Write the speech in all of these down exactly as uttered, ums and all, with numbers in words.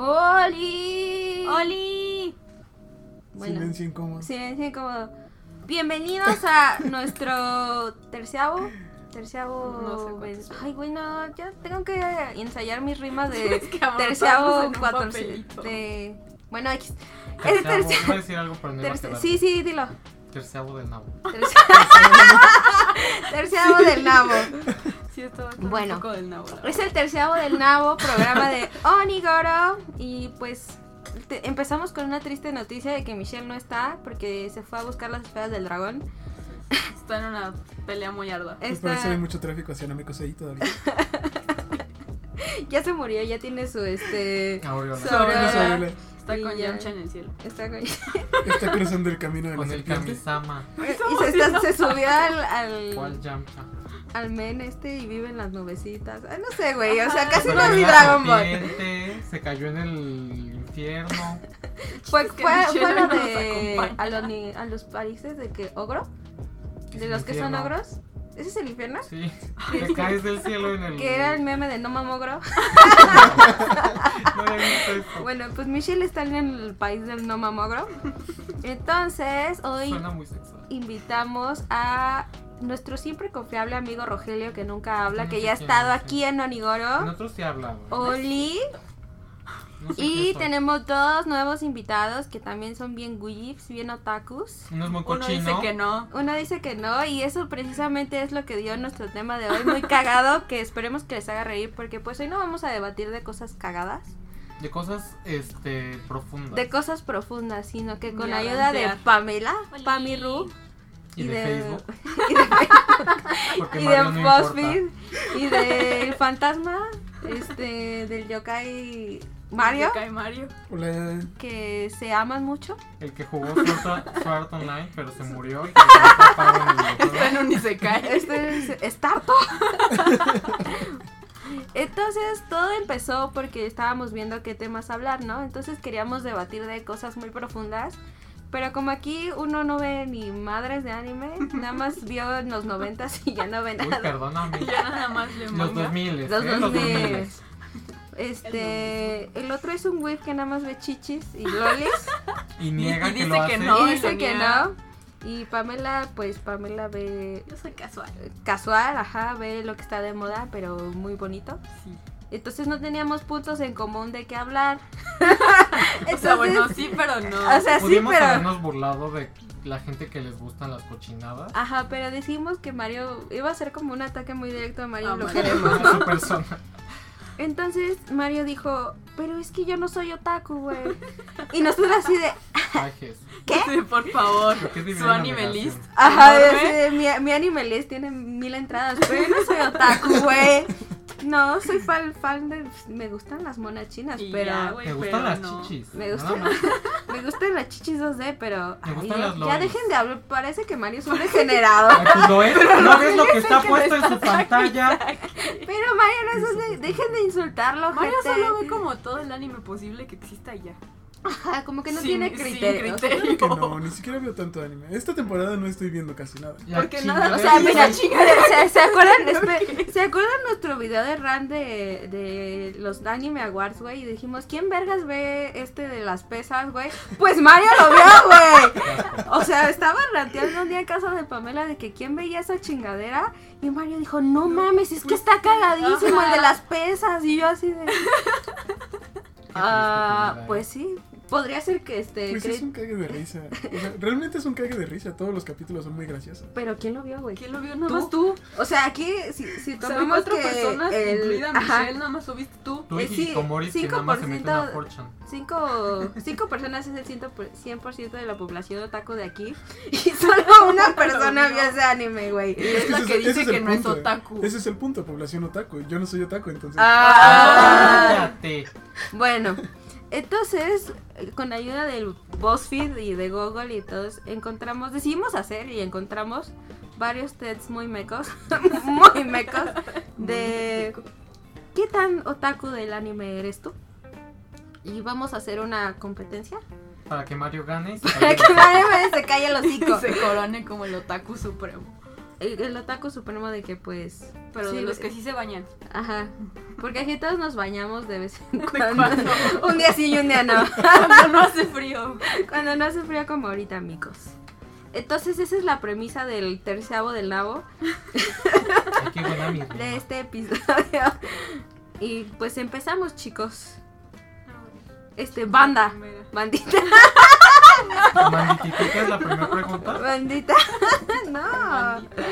¡Oli! ¡Oli! Bueno, silencio incómodo. Silencio incómodo. Bienvenidos a nuestro terciavo. Terciavo. No sé cuántos. Ay, güey, no. Ya tengo que ensayar mis rimas de Es que amor, terciavo estamos en un cuatro. papelito. De. Bueno, X. Terciavo, terciavo. iba a decir algo, pero no iba a Terci- quedar. Sí, sí, dilo. Terciavo del nabo. Terciavo del nabo. Sí, esto va a estar Bueno. un poco del nabo. Es el terciavo del nabo, programa de Onigoro. Y pues te- empezamos con una triste noticia de que Michelle no está porque se fue a buscar las esferas del dragón. Está en una pelea muy ardua. Pues Está- parece que hay mucho tráfico asiánomicos ahí todavía. Ya se murió, ya tiene su este. Aureola. su Su abuela, aurora. su abuela. Está Y con ya. Yamcha en el cielo. Está con... Está cruzando el camino de la Con el serpiente. Kamisama. y se, está- se subió al, al, ¿Cuál Yamcha? al men este y vive en las nubecitas. Ay, no sé, güey. O sea, Ajá. casi Pero no vi la Dragon Ball. serpiente se cayó en el infierno. Fue, Es que fue, Michelle fue lo no nos de acompaña. a los, ni- a los países de que ogro. ¿Qué De es los el que son infierno? ogros. ¿Ese es el infierno? Sí, te caes del cielo en el... Que era el meme de no mamogro. No había visto eso. Bueno, pues Michelle está en el país del no mamogro. Entonces, hoy Suena muy sexual. invitamos a nuestro siempre confiable amigo Rogelio, que nunca habla, No que sé ya ha quién estado es, aquí en Onigoro. Nosotros sí hablamos. Oli. No sé Y quién soy. tenemos dos nuevos invitados que también son bien guyibs, bien otakus. Uno es muy Uno dice cochino. que no. Uno dice que no, y eso precisamente es lo que dio nuestro tema de hoy, muy cagado, que esperemos que les haga reír, porque pues hoy no vamos a debatir de cosas cagadas, De cosas, este, profundas. de cosas profundas, sino que con Ni a ayuda de rantear. Pamela, Oli. Pami Ru, Y de Facebook. y de Facebook, Porque y de Mario no BuzzFeed, importa. y del fantasma, este, del yokai Mario, Se cae Mario. Hola. que se aman mucho. El que jugó Sword Art- Sword Art Online, pero se murió. Y que está tapado en el Está videojuego. en un Isekai. Este es Starto. Entonces todo empezó porque estábamos viendo qué temas hablar, ¿no? Entonces queríamos debatir de cosas muy profundas. Pero como aquí uno no ve ni madres de anime, nada más vio en los noventas y ya no ve Uy, nada. perdóname. Ya nada más le Los manga. dos mil, Los ¿eh? dos mil. miles. Este, el otro es un güey que nada más ve chichis y lolis Y niega Y que dice lo que hace. no. y dice y que niega. no. Y Pamela, pues Pamela ve Yo soy casual. casual, ajá, ve lo que está de moda, pero muy bonito. Sí. Entonces no teníamos puntos en común de qué hablar. O sea, bueno, sí, pero no. o sea, sí, Pudimos pero... habernos burlado de la gente que les gustan las cochinadas. Ajá, pero decimos que Mario iba a ser como un ataque muy directo a Mario, Ah, lo Mario. queremos, A ¿no? su persona. Entonces Mario dijo, pero es que yo no soy otaku, güey. Y nosotros así de, Ay, Jesús. Sí, por favor. Creo que es Su divina anime navegación. list. ajá, enorme. de- de- mi, mi anime list tiene mil entradas, pero yo no soy otaku, güey. No, soy fan, fan de, me gustan las monas chinas, Y pero... ya, güey, Me pero gustan las no. chichis. Me nada gustan, más. me gustan las chichis dos D, pero Me ay, gustan ya, las ya lolis. dejen de hablar, parece que Mario es un degenerado. Ay, pues lo es. ¿No ves lo que está que puesto me en su estás pantalla? Pero Mario no es un de, dejen de insultarlo, Mario gente. solo ve como todo el anime posible que exista y ya. Ajá, como que no Sin- tiene sin criterio. criterio. Que no, ni siquiera veo tanto anime. Esta temporada no estoy viendo casi nada. Ya, Porque chingadera. nada, O sea, Sí, mira, sí. ¿se, se acuerdan? Espe- ¿Se acuerdan nuestro video de Ran de, de los Anime Awards, güey? Y dijimos, ¿quién vergas ve este de las pesas, güey? Pues Mario lo vio, güey. O sea, estaba ranteando un día en casa de Pamela de que quién veía esa chingadera. Y Mario dijo, no mames, es que está cagadísimo el de las pesas. Y yo así de... Ah, triste, pues sí. Podría ser que este... Pues cre- es un cague de risa. O sea, realmente es un cague de risa. Todos los capítulos son muy graciosos. Pero ¿quién lo vio, güey? ¿Quién lo vio? Nada ¿Tú? más tú. O sea, aquí, si, si O sea, tomamos cuatro que personas, el- incluida ajá, Michelle, nada más lo viste tú. Tú y Eh, sí, Hikikomori que nada más se meten a Fortune. cinco, cinco personas es el cien por ciento de la población otaku de aquí. Y solo una persona vio ese anime, güey. Y es la ese que ese dice el que no es punto. otaku. Ese es el punto, población otaku. Yo no soy otaku, entonces. Ah, Cállate. bueno, entonces, eh, con ayuda del BuzzFeed y de Google y todos, encontramos, decidimos hacer y encontramos varios tests muy mecos, muy mecos, de qué tan otaku del anime eres tú. Y vamos a hacer una competencia. Para que Mario gane. y se Para vaya que a la- Mario se calle el hocico. Se corone como el otaku supremo. El, el otaku supremo de que pues... Pero sí, de los que sí se bañan. Ajá. Porque aquí todos nos bañamos de vez en ¿De cuando. cuándo? Un día sí y un día no. Cuando no hace frío. Cuando no hace frío como ahorita, amigos. Entonces esa es la premisa del terceavo del nabo Ay, qué buena mi rima. de este episodio. Y pues empezamos, chicos. Este, banda. Primera. Bandita. Manditita, ¿qué es la primera pregunta? Bandita. No. Bandita.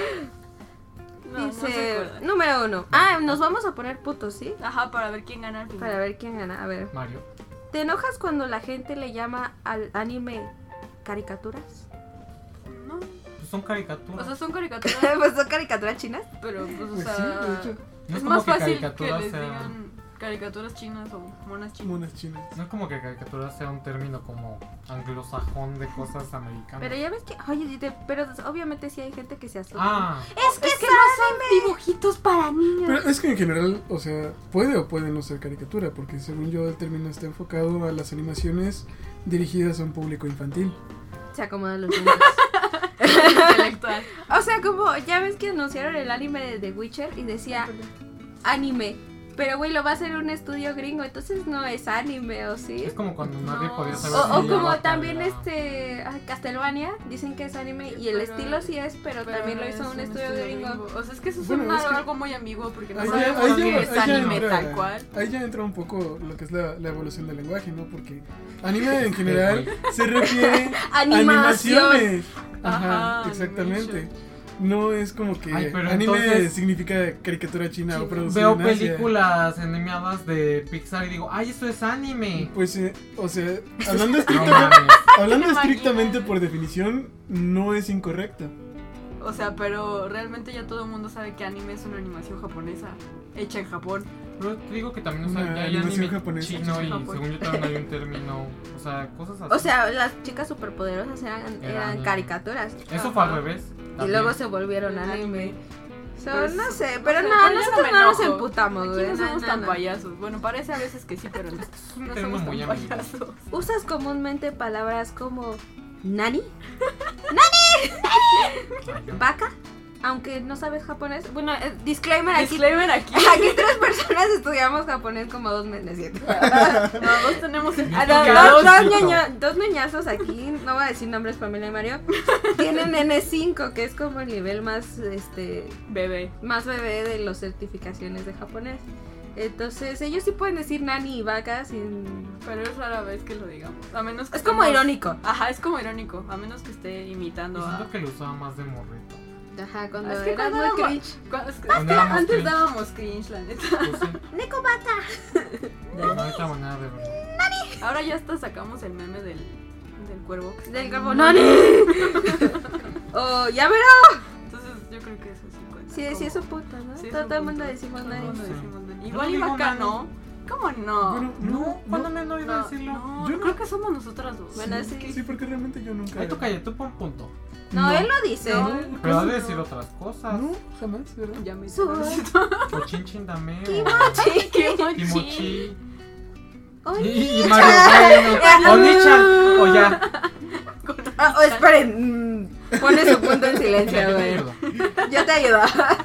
No, no se Dice, acuerdan. número uno. Ah, nos vamos a poner putos, ¿sí? Ajá, para ver quién gana al final. Para ver quién gana. A ver. Mario. ¿Te enojas cuando la gente le llama al anime caricaturas? No. Pues son O caricaturas. sea, son caricaturas, Pues son caricaturas chinas. pero pues, o Pues sea, sí, de hecho, No es es como más que fácil que caricaturas les sea- digan caricaturas chinas o monas chinas. monas chinas. No es como que caricatura sea un término como anglosajón de cosas americanas. Pero ya ves que, oye, dice, pero obviamente sí hay gente que se asusta. Ah, es que, es que no son dibujitos para niños. Pero es que en general, o sea, puede o puede no ser caricatura, porque según yo el término está enfocado a las animaciones dirigidas a un público infantil. Se acomodan los niños. Intelectual. O sea, como ya ves que anunciaron el anime de The Witcher y decía anime. Pero güey, lo va a hacer un estudio gringo, entonces no es anime, ¿o sí? es como cuando nadie No. podía O, saber o si como Avatar también era- este ay, Castlevania, dicen que es anime y el Pero- estilo sí es, pero, también lo es hizo un estudio gringo. O sea, es que eso es Bueno, un- es que- algo muy ambiguo porque no Ahí ya, sabemos ahí qué ya- es ahí ya anime entra- tal cual. ahí ya entra un poco lo que es la, la evolución del lenguaje, ¿no? Porque anime en general se refiere a Animación. animaciones. Ajá, Ajá, exactamente. animation. No es como que Ay, pero anime entonces- significa caricatura china Sí, o producida Veo en Asia. películas animadas de Pixar y digo, ay, eso es anime. Pues, eh, o sea, hablando, No estrictamente, mames. hablando Imagínate. estrictamente por definición, no es incorrecta. O sea, pero realmente ya todo el mundo sabe que anime es una animación japonesa hecha en Japón. Pero te digo que también, o sea, Una ya hay animación anime japonesa. chino y Japón. según yo también hay un término, o sea, cosas así. O sea, las chicas superpoderosas eran, Era eran anime. caricaturas Eso fue al Ajá. revés. y también. luego se volvieron El anime. anime. So, Pues, no sé, no pero sé, no, pero yo no nosotros me no nos enojo. emputamos, Aquí güey. no no, somos no, tan no. payasos. Bueno, parece a veces que sí, pero no, un no término somos muy tan ambiguo. payasos. ¿Usas comúnmente palabras como nani? Ay, yo- ¿Vaca? Aunque no sabes japonés. Bueno, eh, disclaimer aquí. Disclaimer aquí. Aquí tres personas estudiamos japonés como dos meses. ¿cierto? No, dos tenemos el Ah, Yo no, estudié dos, dos chiquito. ñoño- dos niñazos aquí, no voy a decir nombres, Pamela y Mario, tienen N cinco, que es como el nivel más, este, bebé. más bebé de las certificaciones de japonés. Entonces, ellos sí pueden decir nani y vaca sin... Pero es rara vez que lo digamos. A menos que Es como estemos- irónico. Ajá, es como irónico. A menos que esté imitando Yo a. siento que lo usaba más de morrito. Ajá, cuando Es que eras cuando muy éramos- cringe. Cu- es que- Cuando éramos antes cringe. dábamos cringe, la neta. Pues sí, Neko bata. no hay otra manera de verlo. Ahora ya hasta sacamos el meme del, del cuervo. que está Del en- cuervo nani. Oh, ya verá. Entonces yo creo que eso sí cuenta. Sí, sí, como- es su puta, ¿no? sí es todo un todo el mundo punto. decimos Todo el nani. mundo Sí. decimos nani. Yo Igual no y digo vaca nani. no. ¿Cómo no? Bueno, No, no, ¿cuándo no. me han oído No, decirlo? no, Yo no. creo que somos nosotras dos. Bueno, sí. Sí, porque realmente yo nunca. Ay, tú calla, tú pon punto. No, No. él lo dice. No. Pero ha de no. decir otras cosas. No, jamás, ¿verdad? Ya me Su- O chin chin dame. Kimochi. Kimochi. Kimochi. Oye. Y, y Mario bueno. O Nichan. O ya. Ah, oh, esperen. mm, Pone su punto en silencio, Ya, yo te güey. ayudo. Yo te ayudo.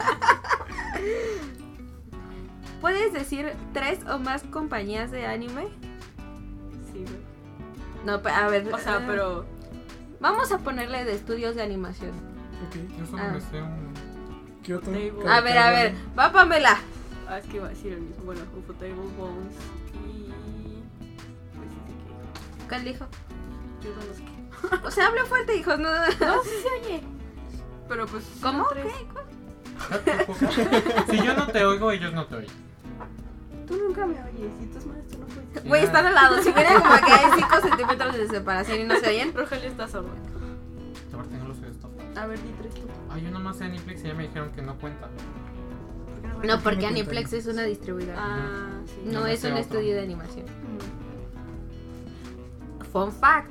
¿Puedes decir tres o más compañías de anime? Sí, güey. No, pe- a ver. O sea, eh, pero. Vamos a ponerle de estudios de animación. Ok. Yo solo Ah. me sé un. Kyoto. Table. A ver, a ver. Va Pamela. Ah, es que iba a decir el mismo. Bueno, Ufotable Bones y. Pues sí, sí ¿Cuál dijo? que. Yo no los que. O sea, habla fuerte, hijos. No. No, sí se oye. Pero pues. son ¿Cómo? tres. Si yo no te oigo, ellos no te oyen. Tú nunca me oyes. Y tus manos tú no puedes. Güey, están al lado. Si miran como que hay cinco centímetros de separación y no se oyen. Rogelio está sordo. A ver, tengo los oídos tapados. A ver, di tres tú. Ay, yo nomás sé Aniplex y ya me dijeron que no cuenta. ¿Por qué no me- No, porque no Aniplex cuentan. es una distribuidora. Ah, sí. No no es sé un otro. estudio de animación. Mm. Fun fact.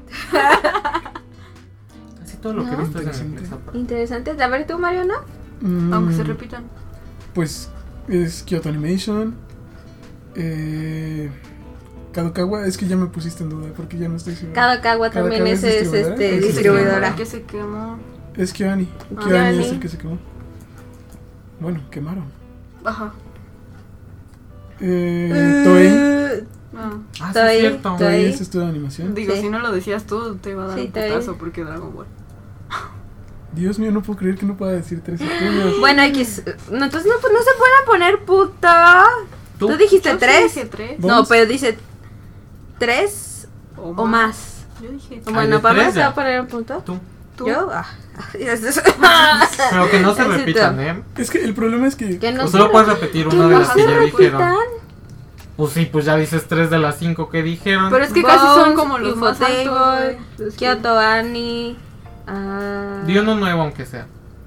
Casi todo lo que he No. visto es de Interesante. Aniplex. aparte. Interesante. A ver, tú, Mario, ¿no? Mm, Aunque se repitan. Pues es Kyoto Animation. Eh, Kadokawa, es que ya me pusiste en duda porque ya no estoy seguro. Kadokawa también Kadokawa es, es es, distribuidora. este, Es distribuidora. Que se quemó. Es Kyoani. Ah. Kyoani Kyoani. es el que se quemó. Bueno, quemaron. Ajá. Eh, Toei. Ah. Ah, sí, Toei, es cierto. Toei. Toei es estudio de animación. Digo, Sí. si no lo decías tú, te iba a dar Sí, un Toei. putazo porque Dragon Ball. Dios mío, no puedo creer que no pueda decir tres estudios. Bueno, X. No, entonces no, pues no se pueden poner puta. ¿Tú, ¿Tú? dijiste Yo sí tres? dije tres. ¿Vos? No, pero dice tres o más. Yo dije Ah, Bueno, de Pamela tres se va ya. a poner un punto. Tú. tú. ¿Yo? Ah. Pero que no se Así repitan, tú. ¿eh? Es que el problema es que. Que no O se solo re- puedes repetir que una de no las se que ya dijeron. repitan. Pues sí, pues ya dices tres de las cinco que dijeron. Pero es que casi son Bones, como los más altos, Ufotable, güey. Es que- Kyoto Ani. Ah. Di uno nuevo aunque sea.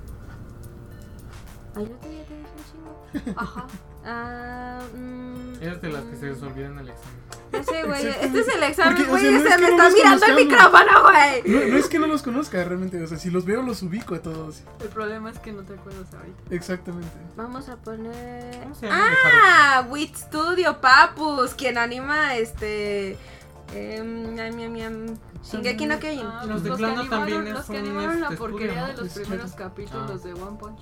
Ay, no te, ya te dije un chingo. Ajá. Ah. mm, Eres de las que se les olvida en el examen. No sé, güey. Exactamente. Este es el examen, Porque, o güey. sea, no ese es que me no está los mirando el conozcamos. micrófono, güey. No, no es que no los conozca realmente, o sea, si los veo los ubico a todos. El problema es que no te acuerdas ahorita. Exactamente. Vamos a poner. ¿Cómo se llama el de Ah, Wit Studio, Papus, quien anima este. Eh, miam, miam, miam, Shingeki no Kyojin. Ah, Los de que Clannad animaron- también los es que un, animaron la este, porquería estudio, de ¿no? los Es primeros claro. capítulos Ah. de One Punch.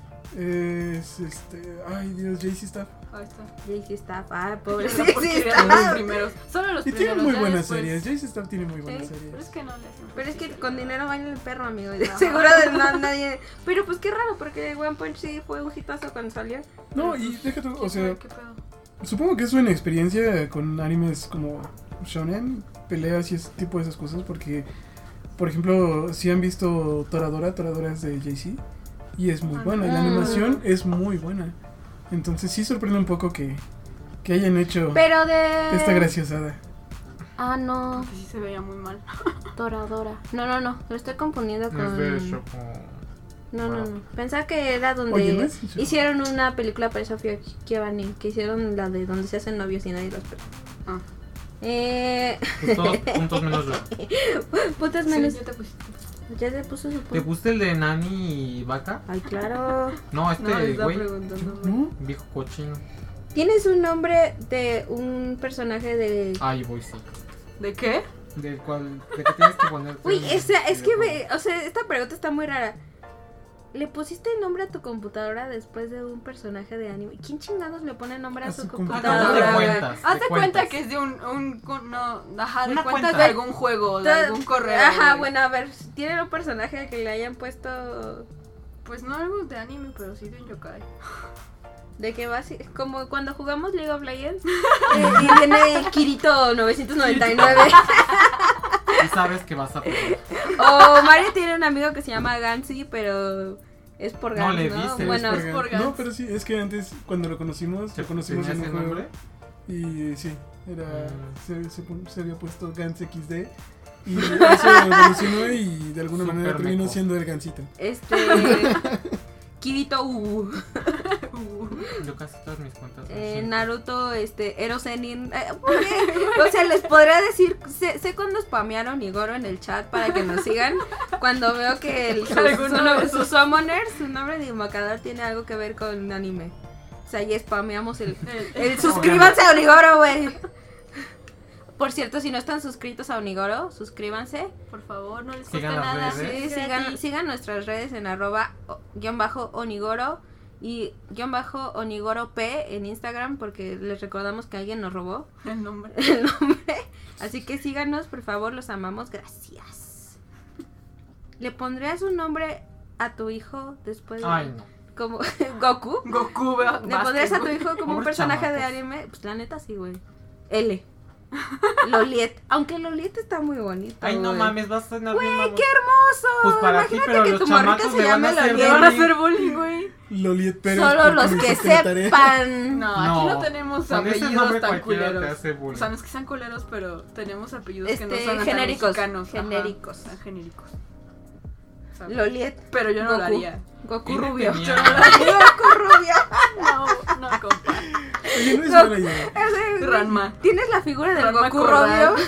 Es este. Ay, Dios, J C Staff. Ahí está. J C Staff, ah, pobre La J C porquería de los Staff. primeros. Solo los Y primeros. tiene muy ya buenas después- series. J C Staff tiene muy buenas Sí, Pero es series. que no le hacen Pero es que justicia. con dinero baila el perro, amigo. Ajá. Seguro de no, nadie. Pero pues qué raro, porque One Punch sí fue un hitazo cuando salió. No, y deja tú, o sea, ¿Qué pedo? supongo que es una experiencia con animes como shonen, peleas y ese tipo de esas cosas, porque, por ejemplo, si han visto Toradora, Toradora es de J C, y es muy buena, y la Ah. animación es muy buena. Entonces sí sorprende un poco que, que hayan hecho Pero de. esta graciosada. Ah, no. Porque sí se veía muy mal. Toradora. No, no, no. Lo estoy confundiendo No es de con. Shoko. No, no, no. Pensaba que era donde Oye, ¿no es Shoko? hicieron una película para Sofía Giovanni. Que hicieron la de donde se hacen novios y nadie los pela. Ah. Eh. Pues todos puntos menos yo. Putas Sí, menos. ya te pusiste. Ya le puso su ¿Te punto. gusta el de Nani y Vaca? Ay, claro. No, No, este le estaba güey. preguntando. güey. ¿No? Viejo cochino. ¿Tienes un nombre de un personaje de. Ay, voy sí. ¿De qué? Del cual. De que tienes que poner. Uy, esa, es que me. O sea, esta pregunta está muy rara. ¿Le pusiste el nombre a tu computadora después de un personaje de anime? ¿Quién chingados le pone nombre a, A su su computadora? computadora. güey? de cuentas. Haz de de cuenta cuentas. que es de un, un con- no, ajá, de Una cuentas cuenta. de algún juego, de algún correo. Ajá, güey. bueno, a ver, ¿tiene un personaje que le hayan puesto Pues no algo de anime, pero sí de un yokai. de que va así? Como cuando jugamos League of Legends eh, y viene Kirito novecientos noventa y nueve. Y sabes que vas a perder. O Mario tiene un amigo que se llama Gansy, pero es por No Gans, le ¿no? dices, Bueno, Es es por por Gans. No, Gans. pero sí, es que antes cuando lo conocimos, lo conocimos ¿Tenía en un ese juego. nombre? Y sí, era, Mm. se, se, pon- se había puesto Gans X D. Y eso evolucionó y de alguna Super manera terminó meco. siendo el Gansito. este Kirito uh, Yo casi todas mis cuentas. son eh, cinco. Naruto, este, Erosenin. Eh, muy bien. O sea, les podría decir, sé, sé cuando spamearon Igoro en el chat para que nos sigan. Cuando veo que el, su, Alguno su, de no- esos. su summoner, su nombre de invocador tiene algo que ver con anime. O sea, ya spameamos el, El- el suscríbanse a Onigoro, güey. Por cierto, si no están suscritos a Onigoro, suscríbanse. Por favor, no les Sigan cuesta las nada. redes. Sí, es sigan, gratis. sigan nuestras redes en arroba o- guión bajo onigoro y guión bajo onigoro p en Instagram porque les recordamos que alguien nos robó El nombre. el nombre. Así que síganos, por favor, los amamos. Gracias. ¿Le pondrías un nombre a tu hijo después de Ay, no. como Goku? Goku, va- ¿Le pondrías a tu básquetbol. hijo como un Pobres personaje de chamacos. anime? Pues la neta sí, güey. L. Loliet. Aunque Loliet está muy bonito. Ay, no güey. mames, vas a tener Güey, bien qué hermoso. Pues para ti, Imagínate pero que los tu morrita chamacos se le van a llame hacer Loliet. Le van a bullying. hacer bullying, güey. Loliet Pérez. Solo porque los me que hiciste la tarea. sepan. No, aquí no tenemos Con ese apellidos nombre tan cualquiera te culeros. hace bullying. O sea, no es que sean culeros, pero tenemos apellidos que no Este, son tan genéricos, mexicanos. Ajá, genéricos. tan genéricos. ¿Sabes? Loliet. Pero yo no Goku. lo haría. Goku ¿Quién le Rubio. tenía? Yo no lo haría. Goku Rubio. No, no, compa. Oye, no es mala idea. Ese- Ranma. ¿Tienes la figura del Ranma Goku Corral. Rubio?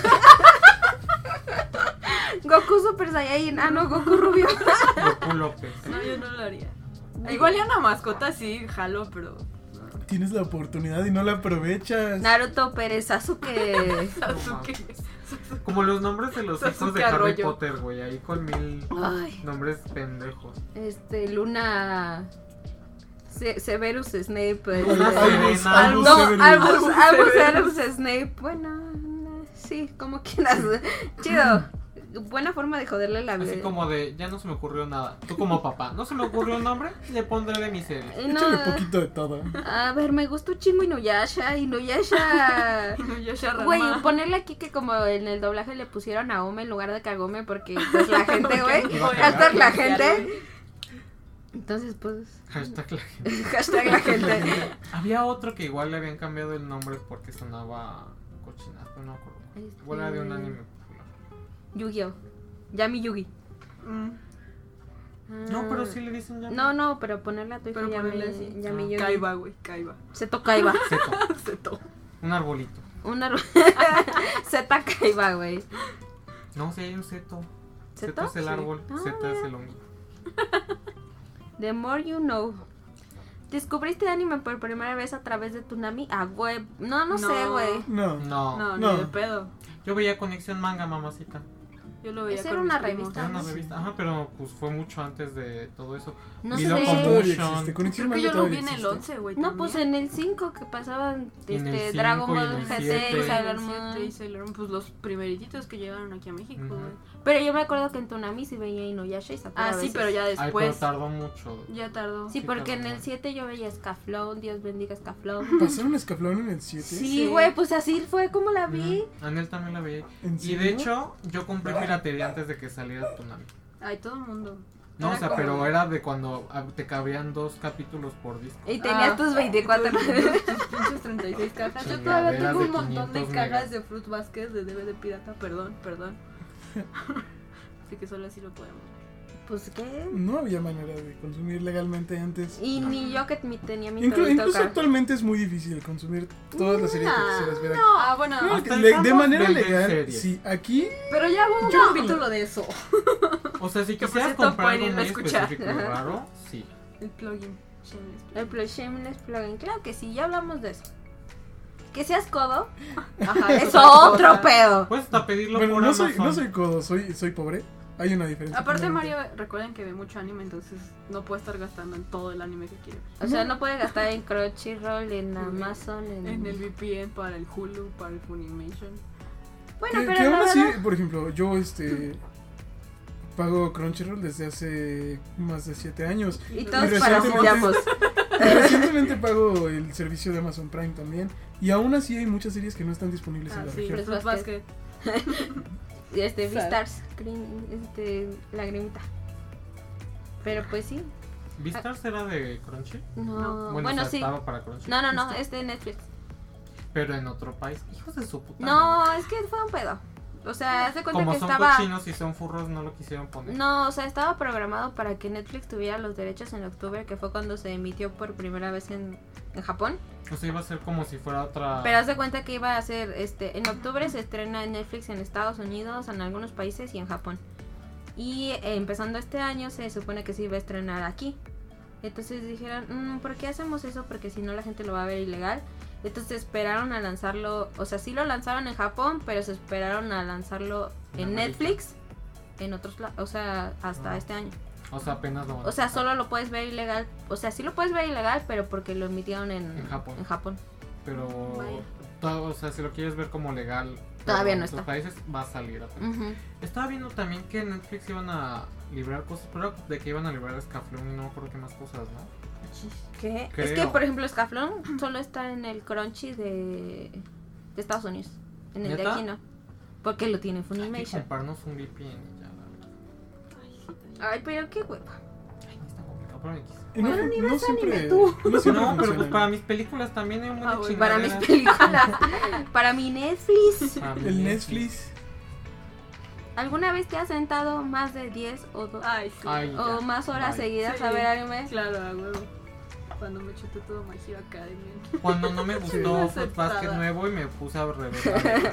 Goku Super Saiyajin. Ah, no, Goku Rubio. Goku López. No, yo no lo haría. Igual ya una mascota sí, jalo, pero. Tienes la oportunidad y no la aprovechas. Naruto Pérez Sasuke. Sasuke. Como los nombres de los hijos Sasuke de Harry Arroyo. Potter, güey. Ahí con mil Ay. nombres pendejos. Este, Luna. Se- Severus Snape. este, Albus, Serena. Albus No, Severus. Albus, Albus Severus. Severus Snape. Bueno, sí, como quieras. Chido. Buena forma de joderle la vida. Así como de, ya no se me ocurrió nada. Tú como papá, ¿no se me ocurrió un nombre? Le pondré de mi serie. Eh, no, Échale poquito de todo. a ver, me gustó un chingo Inuyasha. Inuyasha. Inuyasha Ranma. Güey, ponerle aquí que como en el doblaje le pusieron a Ome en lugar de Kagome porque pues la gente, güey. Iba a Hashtag la cagar. gente. Entonces, pues. Hashtag la gente. Hashtag la gente. Había otro que igual le habían cambiado el nombre porque sonaba cochinazo, no me acuerdo. Este- Igual era de un anime popular. Yu-Gi-Oh. Yami Yugi. Mm, No, pero sí le dicen ya. No, no, pero ponerle a tu hijo pero Yami, ponerle así. Yami Ah. Yugi. Kaiba, güey, Kaiba. Seto Kaiba. Seto, Seto. un arbolito. Una ru- Zeta Kaiba, güey. No, sí hay un seto. ¿Seto? Seto es el Sí. árbol, Ah, zeta es mira. el honguito. The more you know. ¿Descubriste anime por primera vez a través de Toonami? Ah, güey. No, no, sé, No. güey. No. No, No, No. ni de pedo. yo veía Conexión Manga, mamacita. Yo lo veía Esa con era mis una primos. revista. Era una sí. revista. Ajá, pero pues fue mucho antes de todo eso. No Vi sé. Locomotion. Todavía existe. Conexión Creo que Manga yo lo vi todavía en el existe. once, güey. No, pues también. en el cinco que pasaban En el este, cinco Dragon y en Ball el G T siete. y Sí, Sailor el siete y Moon. Sailor Moon, pues los primeritos que llegaron aquí a México, Ujú. güey. Pero yo me acuerdo que en Toonami sí veía Inuyasha y Sakura Ah, a sí, veces. pero ya Ay, pero después. tardó mucho. Ya tardó. Sí, Sí, porque tardó en el mucho. siete yo veía Scaflón, Dios bendiga Scaflón. ¿Pasaron Escaflón en el siete? Sí, Sí. güey, pues así fue como la vi. Ujú. Anel también la veía. ¿En Y serio? de hecho, yo compré piratería antes de que saliera Toonami. Ay, todo el mundo. No, o Era sea, como- pero era de cuando ah, te cabrían dos capítulos por disco. Y tenías Ah, tus veinticuatro. tus- tus pinches treinta y seis cajas. Yo todavía Chingaderas tengo un de montón de quinientos cajas megas. de Fruit Basket de D V D pirata. Perdón, perdón. Así que solo así lo podemos. Pues qué. No había manera de consumir legalmente antes. Y ni yo que mi- tenía mi Inclu- perrito incluso acá. actualmente es muy difícil consumir todas las series que quisieras ver aquí. Ah, bueno. Claro hasta que el le- de Campos manera venden legal, series. sí, aquí Pero ya hubo un Yo- capítulo de eso. O sea, si Que por quisieras cierto comprar pueden algo irlo a muy escuchar. específico y raro, sí. El plugin. Shameless plugin. El Plus Shameless Plugin. Claro que sí, ya hablamos de eso. Que seas codo. Ajá, es otro pedo. Puedes hasta pedirlo bueno, por no soy, Amazon. no soy codo, soy, soy pobre. Hay una diferencia. Aparte claramente. Mario, recuerden que ve mucho anime, entonces no puede estar gastando en todo el anime que quiere. O sea, no puede gastar en Crunchyroll, en Amazon, en. En el V P N, para el Hulu, para el Funimation. Bueno, que, pero que la aún así, verdad- por ejemplo, yo este pago Crunchyroll desde hace más de siete años. Y Y todos recientemente- parafiliamos. Y recientemente pago el servicio de Amazon Prime también. Y aún así hay muchas series que no están disponibles Ah, en la sí, región. Fruit Basket. Este, Sad. Beastars, este, lagrimita. Pero pues sí. ¿Beastars era de Crunchy? No, Bueno, bueno, o sea, sí. estaba para Crunchy. No, no, no, es de Netflix. Pero en otro país. Hijos de su puta No, madre. es que fue un pedo. O sea, haz de cuenta Como que son estaba. cochinos y son furros, no lo quisieron poner. No, o sea, estaba programado para que Netflix tuviera los derechos en octubre, que fue cuando se emitió por primera vez en, en Japón. O sea, iba a ser como si fuera otra. Pero haz de cuenta que iba a ser, este, en octubre se estrena en Netflix en Estados Unidos, en algunos países y en Japón. Y eh, empezando este año se supone que se iba a estrenar aquí. Entonces dijeron, "Mm, ¿por qué hacemos eso? Porque si no la gente lo va a ver ilegal. Entonces esperaron a lanzarlo, o sea, sí lo lanzaron en Japón, pero se esperaron a lanzarlo En en América. Netflix, en otros lados, o sea, hasta Ah. este año. O sea, apenas lo van a O sea, sacar. solo lo puedes ver ilegal, o sea, sí lo puedes ver ilegal, pero porque lo emitieron en, En Japón. en Japón. Pero. Vaya. todo- o sea, si lo quieres ver como legal. Todavía pero no en otros está. países va a salir apenas. Ujú. Estaba viendo también que en Netflix iban a librar cosas, pero de que iban a librar Scaflón y no me acuerdo qué más cosas, ¿no? ¿Qué? Es Creo. que, por ejemplo, Scaflón solo está en el Crunchy de, de Estados Unidos. En el de ¿Neta? aquí no. Porque lo tiene Hay que Funimation. comprarnos un V P N y ya, la verdad. Ay, pero qué hueva. Ay, no está complicado, pero X. Y no, Bueno, ni no ves siempre, anime tú. no siempre No, pero pues funcionan. para mis películas también hay un buen Ah, de bueno. Para mis chingaderas. películas. Para mi Netflix. Para mi El Netflix. ¿Alguna vez te has sentado más de diez o, do- Ay, sí. Ay, o ya. más horas Bye. seguidas Sí. a ver anime? Claro, a huevo. Cuando me chuté todo My Hero Academia. Cuando no me gustó Sí. Fruit Basket Aceptada. nuevo y me puse a reventar.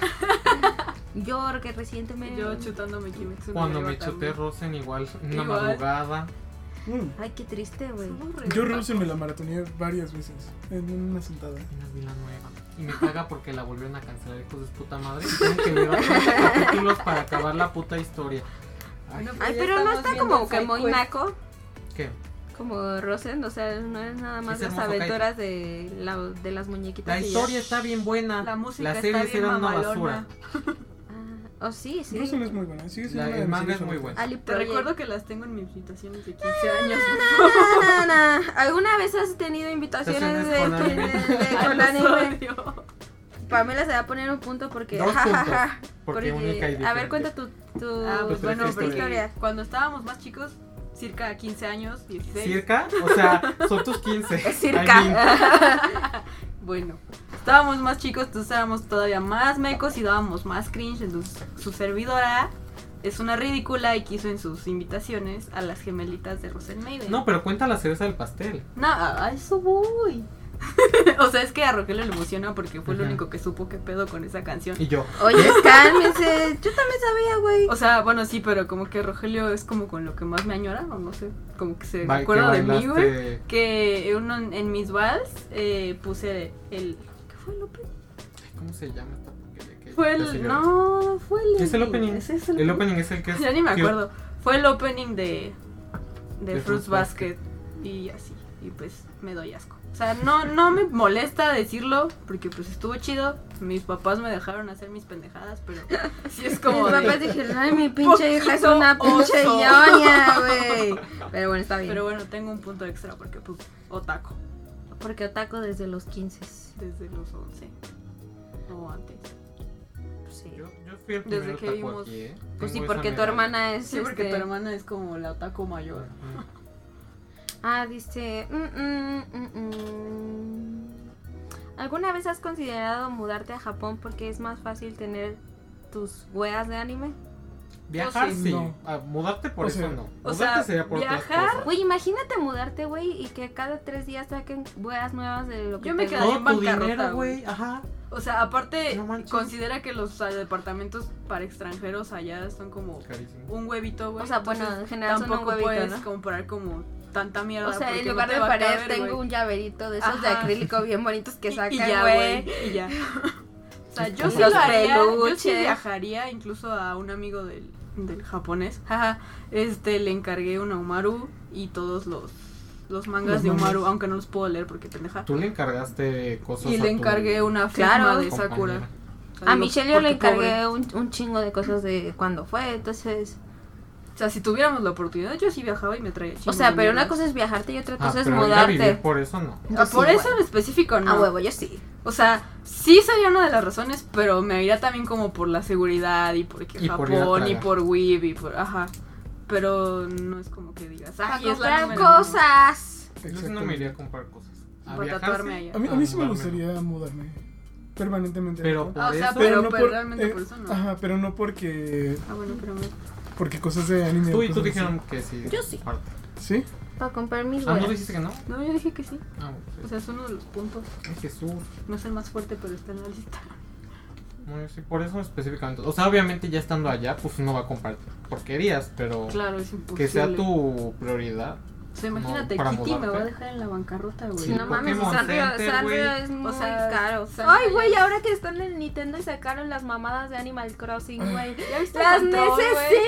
Yo, que recientemente. Yo chutándome Kimetsu no Cuando Yaiba me chuté también. Rosen igual, una Igual. madrugada. Mm. Ay, qué triste, güey. Yo Russell me la maratoneé varias veces en una sentada. Apenas vi la nueva. Y me caga porque la volvieron a cancelar, hijos de su puta madre. Y tengo que ver otros capítulos para acabar la puta historia. Ay, Bueno, Ay, ya pero no estamos está viendo como el que side muy quest. naco. ¿qué? como Rosen, o sea, no es nada más Es las hermoso, aventuras de, la, de las muñequitas. La y historia ya. está bien buena. La música Las está series bien eran una mamalona. basura. Ah, oh, sí, sí. Rosen es muy buena. Sigue siendo La- una de el mis manga series es muy favoritas. bueno. Ali Te Project. recuerdo que las tengo en mis invitaciones de quince años. Na, na, na. ¿Alguna vez has tenido invitaciones de, Invitaciones con de- anime. de- de- Ay, con los anime? odio. Pamela se va a poner un punto porque... Dos ja, ja, puntos, ja, porque única y a ver, diferente. cuenta tu, tu, Ah, pues Tu bueno, triste porque historia. cuando estábamos más chicos, circa quince años, dieciséis. ¿Circa? O sea, son tus quince. Es I circa. mean, Bueno, estábamos más chicos, entonces éramos todavía más mecos y dábamos más cringe. Entonces su servidora es una ridícula y quiso en sus invitaciones a las gemelitas de Rosen Maiden. No, pero cuenta la cereza del pastel. No, a eso voy. O sea, es que a Rogelio le emociona porque fue el Ujú. único que supo qué pedo con esa canción. Y yo. Oye, cálmense. Yo también sabía, güey. O sea, bueno, sí, pero como que Rogelio es como con lo que más me añora, o no sé, como que se ba- acuerda que de mí, güey. bailaste- Que uno en, en mis vals eh, puse el... ¿Qué fue el opening? ¿Cómo se llama esta porquería que- Fue que el... señora? No, fue el... ¿Qué es el opening? Ese es El opening es el que es. Ya ni me cute. acuerdo. Fue el opening de... De, De Fruits Fruits Basket. Y así. Y pues me doy asco. O sea, no, no me molesta decirlo porque pues estuvo chido. Mis papás me dejaron hacer mis pendejadas, pero sí es como Mis de- papás dijeron, ay, mi pinche hija es poquito una pinche oso. ñoña, güey. Pero bueno, está bien. Pero bueno, tengo un punto extra porque pues otaku. Porque otaku desde los quince. Desde los once. O antes. Sí. Yo, yo fui el Desde primer que otaku vimos- aquí, ¿eh? Pues sí, Tengo esa porque tu medalla. hermana es. Sí, porque este, tu hermana es como la otaku mayor. Ujú. Ah, dice. mm, mm, mm, mm. ¿Alguna vez has considerado mudarte a Japón porque es más fácil tener tus weas de anime? Viajar sí. sí, No. Ah, mudarte por O eso sea, no. o Mudarte sea, sería por otras viajar- cosas. Güey, imagínate mudarte, güey, y que cada tres días saquen weas nuevas de lo que Yo te me gusta. quedaría Todo en tu bancarrota, dinero, güey. güey. Ajá. O sea, aparte, No manches. considera que los ah, departamentos para extranjeros allá son como Carísimo. un huevito, güey. O sea, bueno, Entonces, en general son un tampoco huevito, puedes ¿no? comprar como tanta mierda. O sea, porque en no lugar te de va a pared caber, tengo güey. un llaverito de esos de Ajá. acrílico bien bonitos que Y- sacan, y ya, güey. güey. Y ya. O sea, yo Los sí lo haría, yo sí peluches. viajaría incluso a un amigo del, del japonés. Jaja, este, le encargué una Umaru y todos los, los mangas Los de mangas. Umaru, aunque no los puedo leer porque pendeja. Tú le encargaste cosas Y a le tu encargué una Claro. firma de compañera. Sakura. O sea, A digo, Michelle yo le porque pobre. encargué un, un chingo de cosas de cuando fue, entonces... O sea, si tuviéramos la oportunidad, yo sí viajaba y me traía O chingos sea, de pero una mierdas. cosa es viajarte y otra Ah, cosa es pero ir a vivir mudarte. por eso no. Yo Ah, sí, por eso güey. en específico no. A huevo, yo sí. O sea, sí sería una de las razones, pero me iría también como por la seguridad y porque Y por ir a Japón y tragar. por Weeb y por... Ajá. Pero no es como que digas, Para ay, es la comprar número uno". cosas. Yo sí no me Exactamente. iría a comprar cosas. A Para viajar, tatuarme sí. allá. A mí, a mí sí me mudarme, no. gustaría mudarme permanentemente. a Pero Japón. por Ah, o sea, eso. pero, no pero por- realmente eh, por eso no. Ajá, pero no porque Ah, bueno, pero no. porque cosas de anime. Tú o y tú cosas dijeron que sí. Yo sí. Parte. así. ¿Sí? Para comprar mis Ah, ¿no weas. dijiste que no? No, yo dije que sí. Ah, bueno, O sí. sea, es uno de los puntos. Ay, Jesús. No es el más fuerte, pero está en la lista. No, yo sí, por eso específicamente. O sea, obviamente ya estando allá, pues uno va a comprar porquerías, pero Claro, es imposible. que sea tu prioridad. O sea, imagínate, No, para Kitty me mudarte. va a dejar en la bancarrota, güey. Sí, no mames, Pokémon Sanrio, Center, Sanrio güey. es muy O sea, caro. Sanrio Ay, güey, ya- ahora que están en Nintendo y sacaron las mamadas de Animal Crossing, güey. ¿Ya viste el ¡Las control, güey?